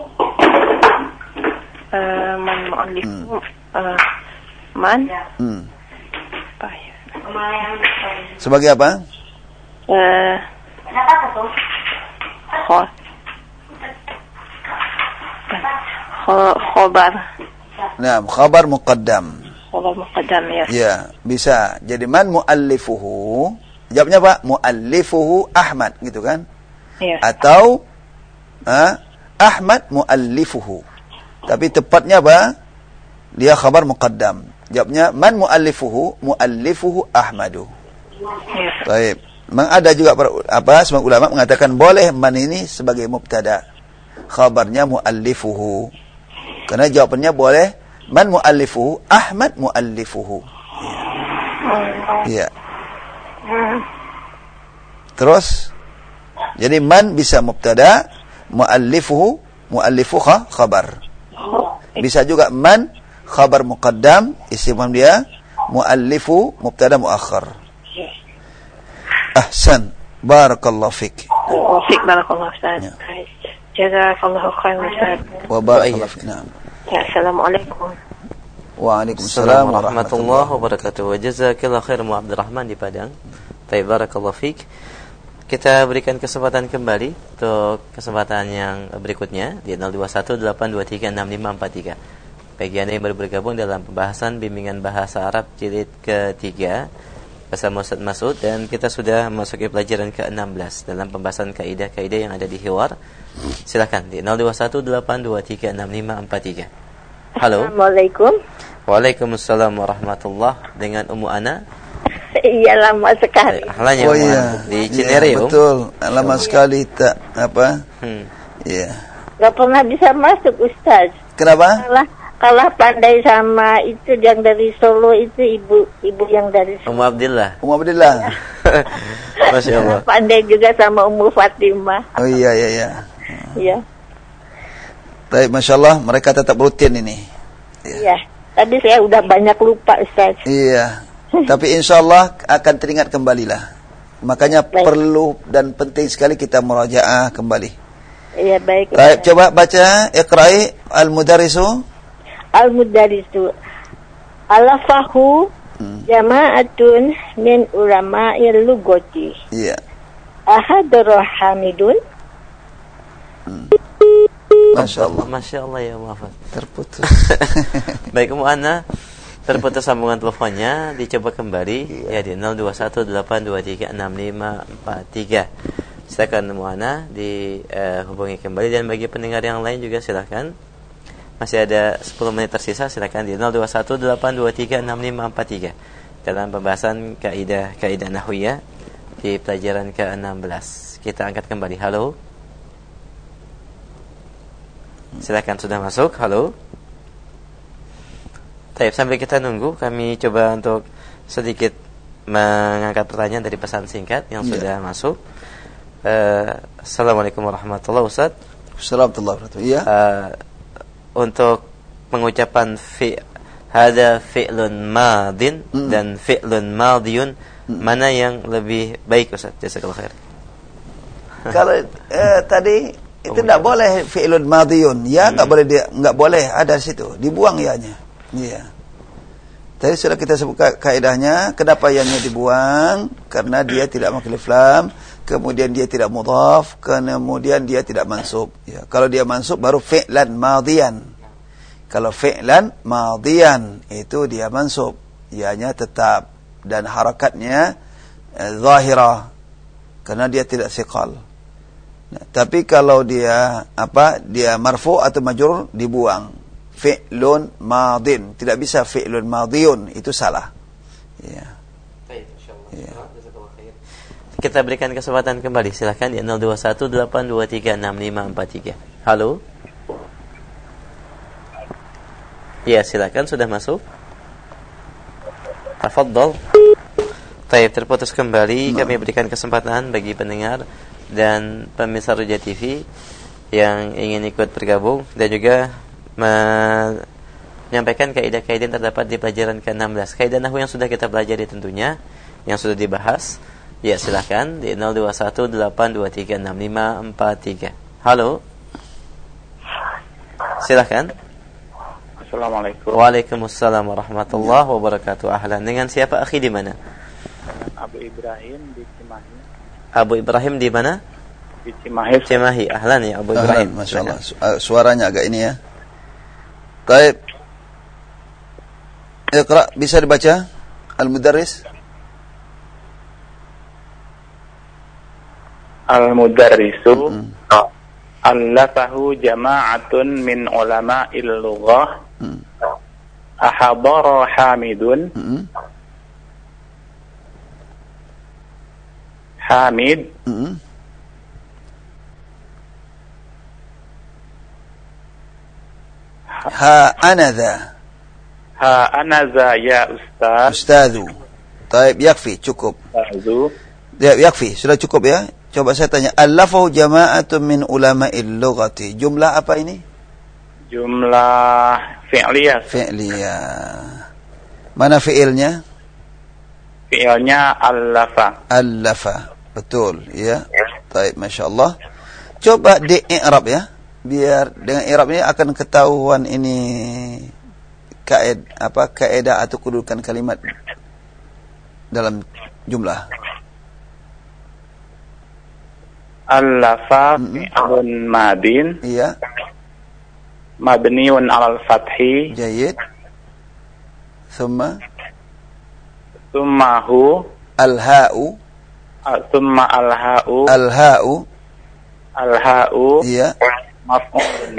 uh, man mu'allif uh, man Hmm. apa ya? Sebagai apa? Eh, kho- kho- khobar Nah, khabar muqaddam. khobar muqaddam ya. Ya, bisa. Jadi man muallifuhu? Jawabnya apa? Muallifuhu Ahmad, gitu kan? Ya. Atau ha, Ahmad muallifuhu. Tapi tepatnya apa? Dia khabar muqaddam. Jawabnya man muallifuhu? Muallifuhu Ahmadu. Ya. Baik. Memang ada juga para, apa semua ulama mengatakan boleh man ini sebagai mubtada. Khabarnya muallifuhu. Karena jawabannya boleh man muallifuhu? Ahmad muallifuhu. Iya. Terus jadi man bisa mubtada, muallifuhu, muallifuha khabar. Bisa juga man khabar muqaddam, isim dia, muallifu mubtada muakhar. Ahsan, barakallahu fik. Wafik barakallah Ustaz. Jazakallahu khairan Ustaz. Wa barakallahu fik. Naam. Ya, assalamualaikum. Waalaikumsalam Assalamualaikum warahmatullahi wabarakatuh. Wa jazakallahu khairan Mu Abdurrahman di Padang. Baik, barakallahu fik. Kita berikan kesempatan kembali untuk kesempatan yang berikutnya di nol dua satu delapan dua tiga enam lima empat tiga. Bagi Anda yang baru bergabung dalam pembahasan bimbingan bahasa Arab jilid ketiga bersama Ustaz Mas'ud, dan kita sudah memasuki pelajaran ke enam belas dalam pembahasan kaidah-kaidah yang ada di Hiwar. Silakan di nol dua satu delapan dua tiga enam lima empat tiga. Halo. Assalamualaikum. Waalaikumsalam warahmatullahi. Dengan Ummu Ana. Iya, lama sekali. Halanya Oh Ummu iya, Ana di Cinere, ya, Um. betul. Lama sekali tak apa? Hmm. Iya. Gak pernah bisa masuk, Ustaz. Kenapa? Kalah, kalah pandai sama itu yang dari Solo itu, ibu ibu yang dari Solo. Ummu Abdillah. Ummu Abdillah. Masya Allah. Pandai juga sama Ummu Fatimah. Oh iya iya iya. Iya. Baik, Masya Allah, mereka tetap rutin ini. Iya. Tadi saya udah banyak lupa, Ustaz. Iya. Tapi insya Allah akan teringat kembalilah. Makanya Baik. perlu dan penting sekali kita murajaah kembali. Iya, baik. Baik, coba baca Iqra'i al-mudarrisu. Al-mudarrisu alafahu hmm. jama'atun min ulama'il lugati. Iya. Ahadara Hamidun. Hmm. Masya Allah. Masya Allah ya, maaf. Terputus. Baik, Ummu Ana, terputus sambungan teleponnya, dicoba kembali iya. ya di nol dua satu delapan dua tiga enam lima empat tiga. Silakan Ummu Ana dihubungi uh, kembali, dan bagi pendengar yang lain juga silakan. Masih ada sepuluh menit tersisa, silakan di nol dua satu delapan dua tiga enam lima empat tiga dalam pembahasan kaidah kaidah nahwiyah di pelajaran ke enam belas. Kita angkat kembali. Halo. Silakan, sudah masuk. Halo. Baik, sambil kita nunggu, kami coba untuk sedikit mengangkat pertanyaan dari pesan singkat yang yeah. sudah masuk. Uh, Assalamualaikum warahmatullahi wabarakatuh. Assalamualaikum warahmatullahi wabarakatuh. Iya. Uh, untuk pengucapan fi hada fi'lun madin mm. dan fi'lun madiyun, mm. mana yang lebih baik, Ustaz? Jazakallahu khair. Kalau eh, tadi itu tidak oh, boleh fi'lun madiyun, ya enggak hmm. boleh dia enggak boleh ada di situ, dibuang ya-nya. Iya. Tadi sudah kita sebut kaidahnya, kenapa ya-nya dibuang? Karena dia tidak makhilif lam, kemudian dia tidak mudhaf, kemudian dia tidak mansub. Ya, kalau dia mansub baru fi'lan madiyan. Kalau fi'lan madiyan itu dia mansub, ya-nya tetap dan harakatnya eh, zahirah karena dia tidak thiqal. Nah, tapi kalau dia apa? Dia marfu atau majrur dibuang. Fi'lun madin, tidak bisa fi'lun madiyun, itu salah. Ya. Baik, insyaallah. Ya. Kita berikan kesempatan kembali, silakan di nol dua satu delapan dua tiga enam lima empat tiga. Halo. Ya, silakan, sudah masuk. Tafadhol. Baik, terputus kembali. Kami berikan kesempatan bagi pendengar dan pemirsa Roja T V yang ingin ikut bergabung dan juga menyampaikan kaidah-kaidah yang terdapat di pelajaran ke enam belas. Kaidah nahwu yang sudah kita pelajari tentunya, yang sudah dibahas. Ya, silakan di nol dua satu delapan dua tiga enam lima empat tiga. Halo. Silakan. Assalamualaikum. Waalaikumsalam warahmatullahi wabarakatuh. Ahlan. Dengan siapa, akhi, di mana? Abu Ibrahim di Cimahi. Abu Ibrahim di mana? Di Cimahi. Cimahi. Ahlan ya Abu Ibrahim. Ahlan, masyaallah. Suaranya agak ini ya. Baik. Iqra, bisa dibaca Al-Mudarris? Al-Mudarrisu mm-hmm. allafahu jama'atun min ulama'il lughah mm. ahadara Hamidun mm-hmm. Hamid mm-hmm. Ha anadha. Ha anadha ya Ustaz. Ustazu. Baik, yakfi, cukup. Ustazu. Ya, yakfi, sudah cukup ya. Coba saya tanya, allafahu jama'atun min ulama'il lughati. Jumlah apa ini? Jumlah fi'liyah. Fi'liyah. Mana fi'ilnya? Fi'ilnya allafa. Allafa. Betul, ya. Baik, masyaallah. Coba di i'rab ya. Biar dengan i'rab ini akan ketahuan ini kaid apa kaidah atau kedudukan kalimat dalam jumlah. Allafa fi'lun madin. Iya. Mabniun 'alal fathi. Jayyid. Thumma thumma hu al-ha'u. Thumma al-ha'u. Al-ha'u. Al-ha'u. Iya. Maf'ulun.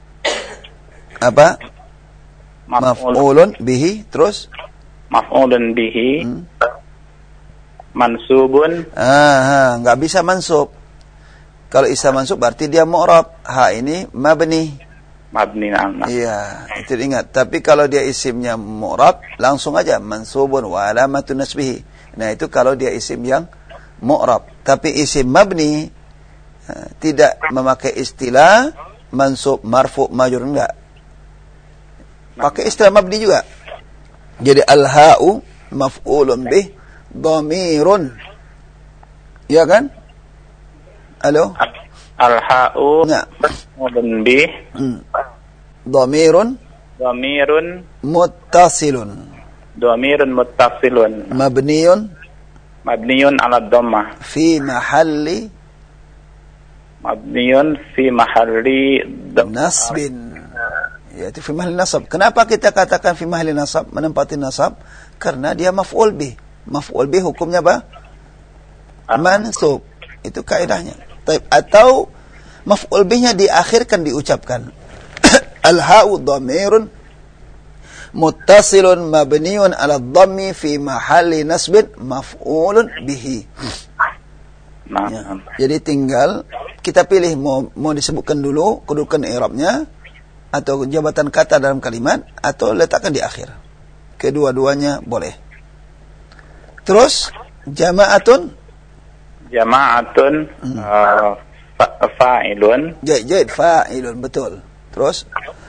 Apa? Maf'ulun bihi, terus maf'ulun bihi. Hmm. Mansubun. Ah, enggak bisa mansub. Kalau isa mansub berarti dia mu'rab. Ha ini mabni. Mabni na'am. Iya, itu ingat. Tapi kalau dia isimnya mu'rab, langsung aja mansubun wa alamatun nasbihi. Nah, itu kalau dia isim yang mu'rab. Tapi isim mabni tidak memakai istilah mansub, marfu, majrur, enggak. Pakai istilah mabni juga. Jadi al-ha'u maf'ulun bih dhamirun. Ya kan? Halo? Al-ha'u Nah. maf'ulun bih. Hmm. Dhamirun Dhamirun muttasilun dhamirun muttasilun mabniyun mabniyun 'ala dhammah. fi mahalli Mabniyun fi mahalli dhammah. nasbin. Yaitu fi mahalli nasab. Kenapa kita katakan fi mahalli nasab, menempati nasab? Karena dia maf'ul bih. Maf'ul bih hukumnya apa? Mansub. Itu kaidahnya. Atau maf'ul bihnya diakhirkan, diucapkan. Al-ha'u dhamirun muttasilun mabniun 'ala dhammi fi mahalli nasbin maf'ulun bihi. Nah, Ya. Jadi tinggal kita pilih mau, mau disebutkan dulu kedudukan i'rabnya atau jabatan kata dalam kalimat atau letakkan di akhir. Kedua-duanya boleh. Terus jama'atun jama'atun uh, fa- fa'ilun jaid jaid fa'ilun, betul. Terus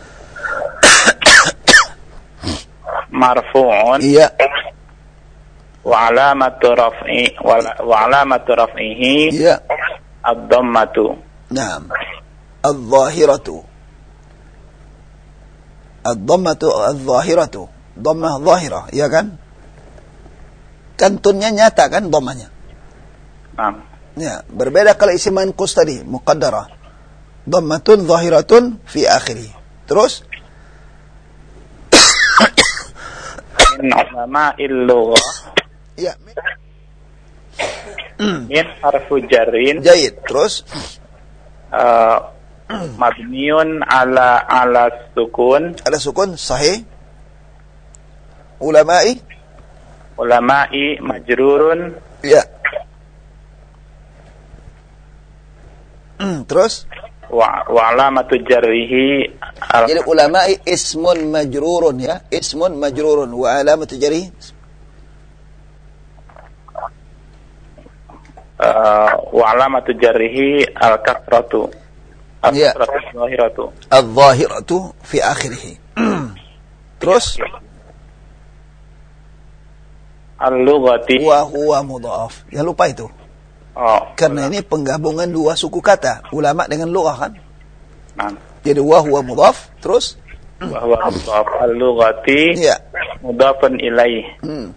marfu'un iya wa alamatu raf'i wa, wa alamatu raf'ihi iya ad-dhammatu. Naam. Adh-dhahiratu. Ad-dhammatu adh-dhahiratu. Dhammah dhahirah, iya kan? Kantunnya nyata kan dhammahnya. Nah, Ya, berbeda kalau isim manqus tadi, muqaddarah. Dhammatun dhahiratun fi akhirih. Terus min ulama'il lughah ya, min harfu jarrin jaid. Terus uh, mabniun ala ala sukun ada sukun sahih. Ulama'i ulama'i majrurun ya. Terus wa, wa alamatu jarrihi al, jadi ulama'i ismun majrurun ya, ismun majrurun wa alamatu jarih uh, wa alamatu jarrihi al kasratu al Ya. kasratu zahiratu. adh-dhahiratu fi akhirih. Terus Al-lughati wa huwa mudhaf. Jangan lupa itu. oh, Karena ini penggabungan dua suku kata, ulama dengan lughah kan. nah, Jadi wa huwa mudhaf, terus wa huwa mudhaf al-lughati ya. mudhafun ilaih Hmm.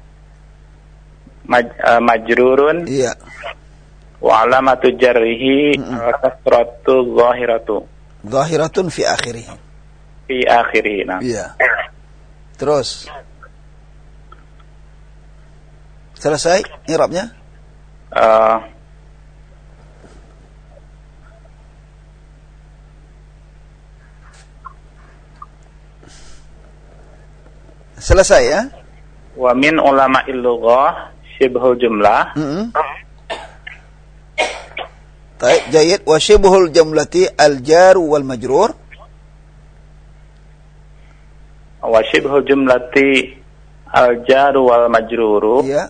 Maj, uh, majrurun Iya. wa alamatu jarrihi al-kasratu zahiratu Zahiratun fi akhirih. fi akhirih. Nah, Iya. Terus selesai i'rabnya? uh, Selesai ya? wa min ulama'il lughah syibhul jumlah Mm-mm. Baik, jayyid. Wa shibhul jumlati al-jar wal majrur. wa syibhul jumlati al-jar wal majruru Iya.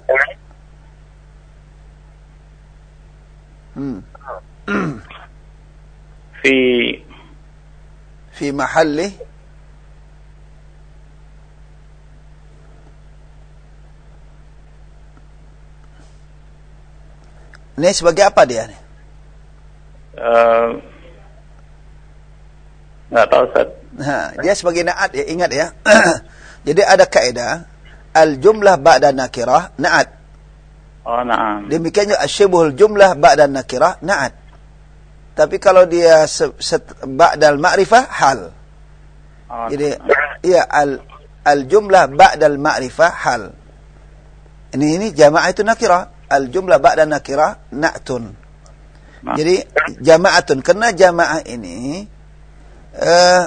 Hmm. fi Fi mahalli ini sebagai apa dia nih? uh, nggak tahu Ustaz. Nah, dia sebagai na'at ya, ingat ya. Jadi ada kaidah al-jumlah ba'da nakirah na'at. Oh, na'am. Demikian juga asyibhul jumlah ba'da nakirah na'at. Tapi kalau dia se- set- ba'dal ma'rifah hal. Oh, Jadi iya al al-jumlah ba'dal ma'rifah hal. Ini ini jamaah itu nakirah. Al-jumlah ba'da nakirah na'tun. nah. Jadi jama'atun, karena jamaah ini uh,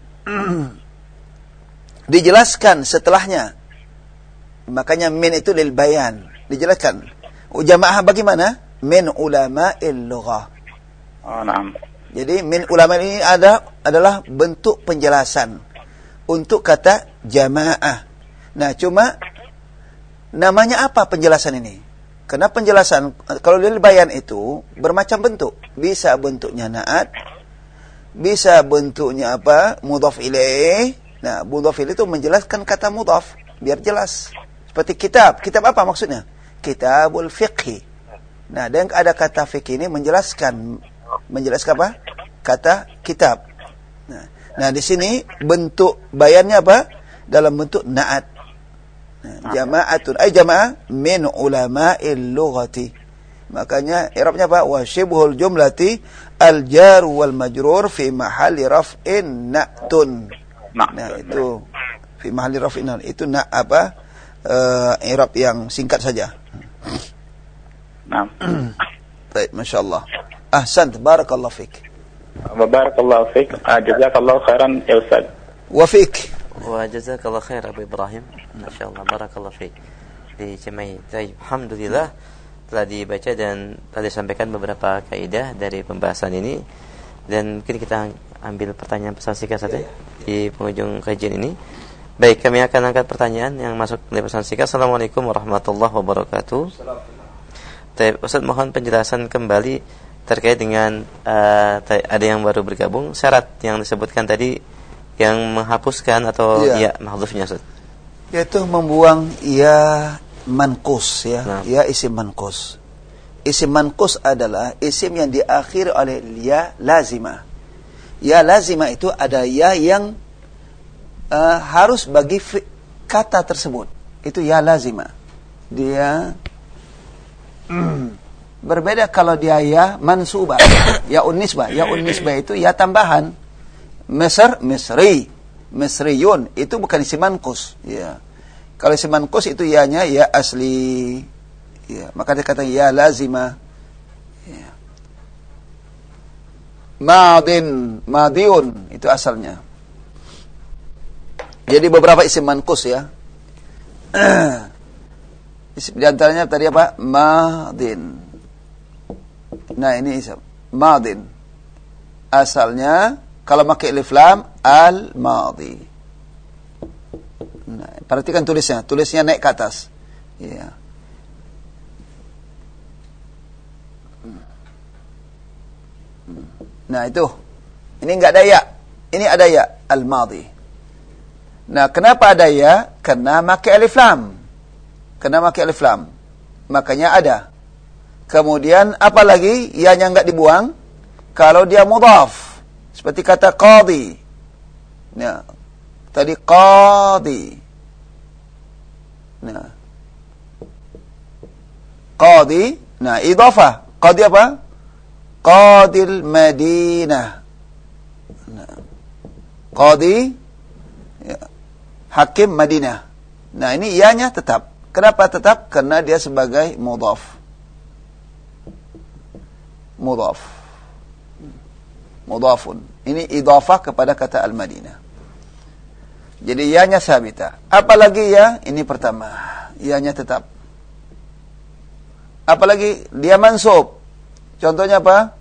dijelaskan setelahnya. Makanya min itu lil bayan, dijelaskan. Jamaah bagaimana? Min ulama'il lughah. Oh, na'am. Jadi min ulama ini ada adalah bentuk penjelasan untuk kata jamaah. Nah, cuma namanya apa penjelasan ini? Karena penjelasan kalau lil bayan itu bermacam bentuk. Bisa bentuknya na'at, bisa bentuknya apa? Mudhaf ilaih. Nah, mudhaf ilaih itu menjelaskan kata mudhaf biar jelas. Seperti kitab. Kitab apa maksudnya? Kitabul fiqhi. Nah, dan ada kata fiqh ini menjelaskan menjelaskan apa? Kata kitab. Nah, nah di sini bentuk bayannya apa? Dalam bentuk na'at. Nah, jama'atun ay jama'ah min ulama'il lughati. Makanya i'rabnya apa? Wa shibhul jumlati al-jar wal majrur fi mahalli raf'in na'tun. Nah, itu fi mahalli raf'in na'tun. Itu na apa? Uh, i'rab yang singkat saja. Naam. Baik, masyaallah. Ahsant, barakallahu fik. Wa barakallahu fik. Jazakallahu khairan ya Ustaz. Wa fik. Wa jazakallahu khair Abu Ibrahim. Masyaallah, barakallahu fik. Di Cimahi. Baik, alhamdulillah telah dibaca dan telah disampaikan beberapa kaidah dari pembahasan ini, dan mungkin kita ambil pertanyaan pesan singkat saja di penghujung kajian ini. Baik, kami akan angkat pertanyaan yang masuk dari pesan singkat. Assalamualaikum warahmatullahi wabarakatuh. Baik, Ustaz, mohon penjelasan kembali terkait dengan uh, ada yang baru bergabung, syarat yang disebutkan tadi yang menghapuskan atau ya, ya mahdhufnya, Ustaz. Yaitu membuang ya manqus ya, nah. ya isim manqus. Isim manqus adalah isim yang diakhiri oleh ya lazimah. Ya lazimah itu ada ya yang uh, harus bagi fi- kata tersebut. Itu ya lazimah. Dia mm, berbeda kalau dia ya mansubah. Ya unisbah. Ya unisbah itu ya tambahan. Misr, misri, misriyun, itu bukan isim manqus. Ya. Kalau isim manqus itu ya-nya ya asli. Ya, maka dia kata ya lazimah. Ya. Madin, madiun, itu asalnya. Jadi beberapa isim manqus ya. Di antaranya tadi apa? Madin. Nah, ini isim madin. Asalnya kalau pakai alif lam al-madi. Nah, perhatikan tulisnya, tulisnya naik ke atas. Ya. Nah, itu. Ini enggak ada ya. Ini ada ya, al-madi. Nah, kenapa ada ya? Karena pakai alif lam. Karena pakai alif lam. Makanya ada. Kemudian apa lagi ya yang enggak dibuang? Kalau dia mudhaf. Seperti kata qadi. Nah, tadi qadi. Nah. Qadi, nah idhafah. Qadi apa? Qadil Madinah. Nah. Qadi ya, hakim Madinah. Nah, ini ianya tetap. Kenapa tetap? Karena dia sebagai mudhaf. Mudhaf. Mudhafun. Ini idhafah kepada kata al-Madinah. Jadi ya-nya sabita. Apalagi ya? Ini pertama. Ya-nya tetap. Apalagi dia mansub. Contohnya apa?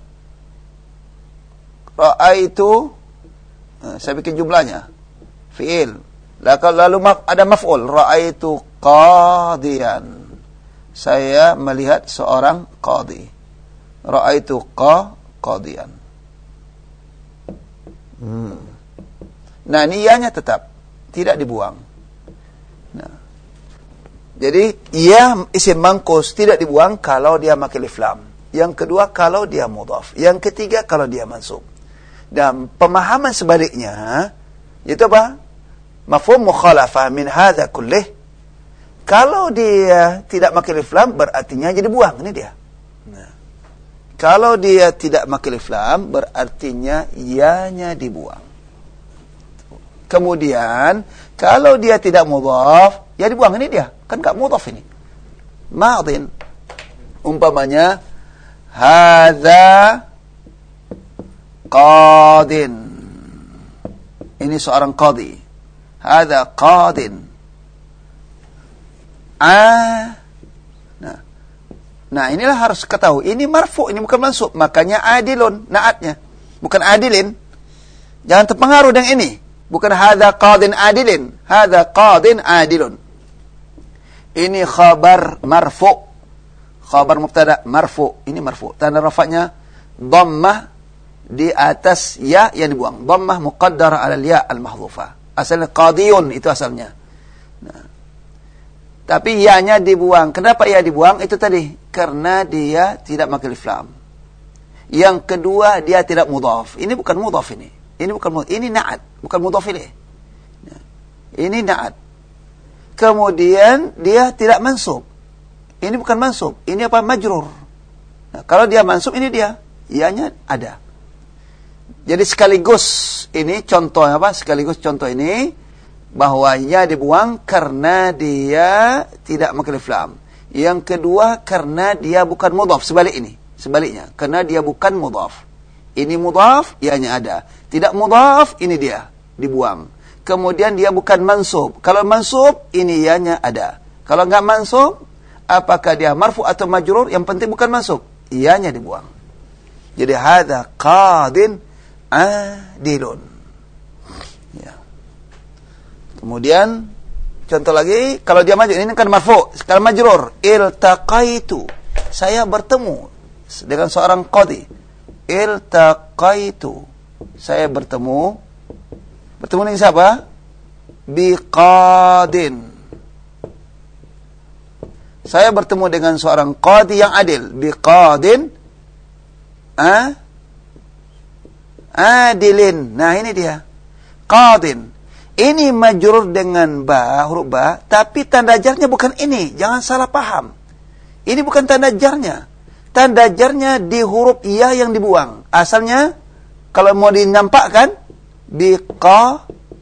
Ra'aitu. Nah, saya bikin jumlahnya. Fi'il. Lalu ada maf'ul. Ra'aitu qadiyan. Saya melihat seorang qadi. Ra'aitu qadiyan. Hmm. Nah, niyahnya tetap tidak dibuang. Nah, jadi ia isim manqus tidak dibuang kalau dia pakai alif lam. Yang kedua kalau dia mudhaf. Yang ketiga kalau dia mansub. Dan pemahaman sebaliknya itu apa? Mafhum mukhalafah min hadza kullih. Kalau dia tidak pakai alif lam berartinya jadi buang, ini dia. Nah, kalau dia tidak pakai alif lam berartinya ianya dibuang. Kemudian kalau dia tidak mudhaf, ya dibuang, ini dia. Kan enggak mudhaf ini. Madin. Umpamanya hadza qadin. Ini seorang qadi. Hadza qadin. Ah. Nah. Nah, inilah harus ketahui. Ini marfu, ini bukan mansub. Makanya adilun, naatnya. Bukan adilin. Jangan terpengaruh dengan ini. Bukan hadza qadin adilin. Hadza qadin adilun. Ini khabar marfu. Khabar mubtada marfu. Ini marfu. Tanda rafa'nya dhammah di atas ya yang dibuang. Dhammah muqaddara 'ala al-ya al-mahdhufah. Asalnya qadiyun itu asalnya. Nah. Tapi ya-nya dibuang. Kenapa ya dibuang? Itu tadi. Karena dia tidak pakai alif lam. Yang kedua, dia tidak mudhaf. Ini bukan mudhaf ini. Ini bukan mudhaf. Ini na'at, bukan mudhaf ilaih. Ini na'at. Kemudian dia tidak mansub. Ini bukan mansub. Ini apa? Majrur. Nah, kalau dia mansub, ini dia. Ianya ada. Jadi sekaligus ini contoh apa? Sekaligus contoh ini bahwa ia dibuang karena dia tidak makan alif lam. Yang kedua karena dia bukan mudhaf. Sebalik ini. Sebaliknya. Karena dia bukan mudhaf. Ini mudhaf, ianya ada. Tidak mudhaf, ini dia. Dibuang. Kemudian dia bukan mansub. Kalau mansub, ini ianya ada. Kalau enggak mansub, apakah dia marfu atau majrur? Yang penting bukan mansub. Ianya dibuang. Jadi hadza qadin adilun. Ya. Kemudian contoh lagi, kalau dia maju ini kan marfu, sekarang majrur. Iltaqaitu. Saya bertemu dengan seorang qadi. Iltaqaitu. Saya bertemu Bertemu dengan siapa? Biqadin. Saya bertemu dengan seorang qadi yang adil. Biqadin ah? Adilin. Nah ini dia. Qadin. Ini majrur dengan ba, huruf ba, tapi tanda jarnya bukan ini. Jangan salah paham. Ini bukan tanda jarnya. Tanda jarnya di huruf ya yang dibuang. Asalnya kalau mau dinampakkan biqa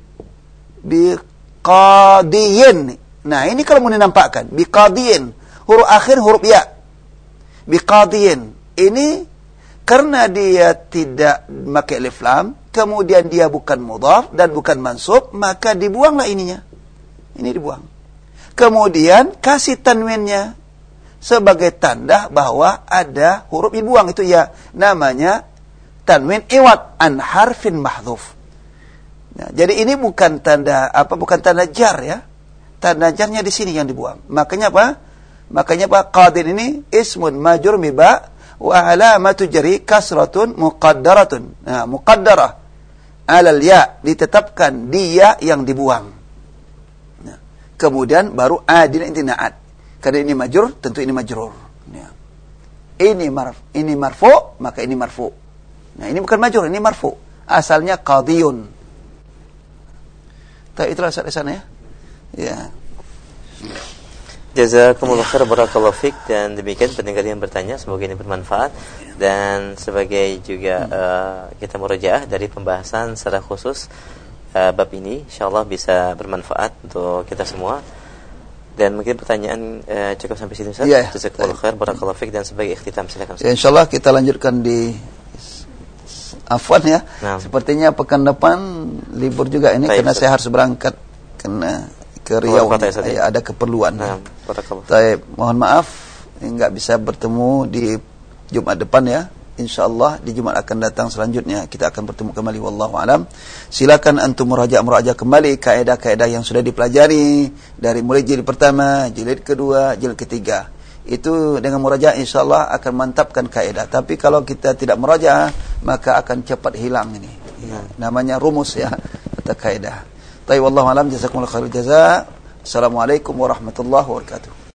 biqadiyin. Nah, ini kalau mau dinampakkan biqadiyin, huruf akhir huruf ya. Biqadiyin. Ini karena dia tidak memakai alif lam, kemudian dia bukan mudhaf dan bukan mansub, maka dibuanglah ininya. Ini dibuang. Kemudian kasih tanwinnya sebagai tanda bahwa ada huruf dibuang, itu ya. Namanya tanwin iwad an harfin mahdhuf. Nah, jadi ini bukan tanda apa? Bukan tanda jar ya. Tanda jarnya di sini yang dibuang. Makanya apa? Makanya apa? Qadin ini ismun majrur bi ba wa alamatu jari kasratun muqaddaratun. Nah, muqaddarah alal ya, ditetapkan dia yang dibuang. Nah, kemudian baru adil intina'at. Karena ini majrur, tentu ini majrur. Nah, ini marf, ini marfu, maka ini marfu. Nah, ini bukan majrur, ini marfu. Asalnya qadiyun. Tak itulah di sana ya. Ya. Jazakumullah khair, barakallahu fik. Dan demikian pendengar yang bertanya, semoga ini bermanfaat. Dan sebagai juga hmm. uh, kita murajaah dari pembahasan secara khusus uh, bab ini, insyaallah bisa bermanfaat untuk kita semua. Dan mungkin pertanyaan uh, cukup sampai situ Ustaz. Ya, jazakumullah khair, barakallahu fik. Dan sebagai ikhtitam silakan Ustaz. Ya, insyaallah kita lanjutkan di afwan ya. Nah. Sepertinya pekan depan libur juga ini. Baik, karena Ustaz. Saya harus berangkat karena ke Riau, ya, ada keperluan. Nah, saya mohon maaf enggak bisa bertemu di Jumat depan ya. Insyaallah di Jumat akan datang selanjutnya kita akan bertemu kembali, wallahu alam. Silakan antum muraja'-muraja' kembali kaidah-kaidah yang sudah dipelajari dari mulai jilid pertama, jilid kedua, jilid ketiga. Itu dengan muraja' insyaallah akan mantapkan kaidah. Tapi kalau kita tidak muraja', maka akan cepat hilang ini. Ya, namanya rumus ya, atau kaidah. Tayyib, wallahu alam, jazakumullahu khairul jazaa. Assalamualaikum warahmatullahi wabarakatuh.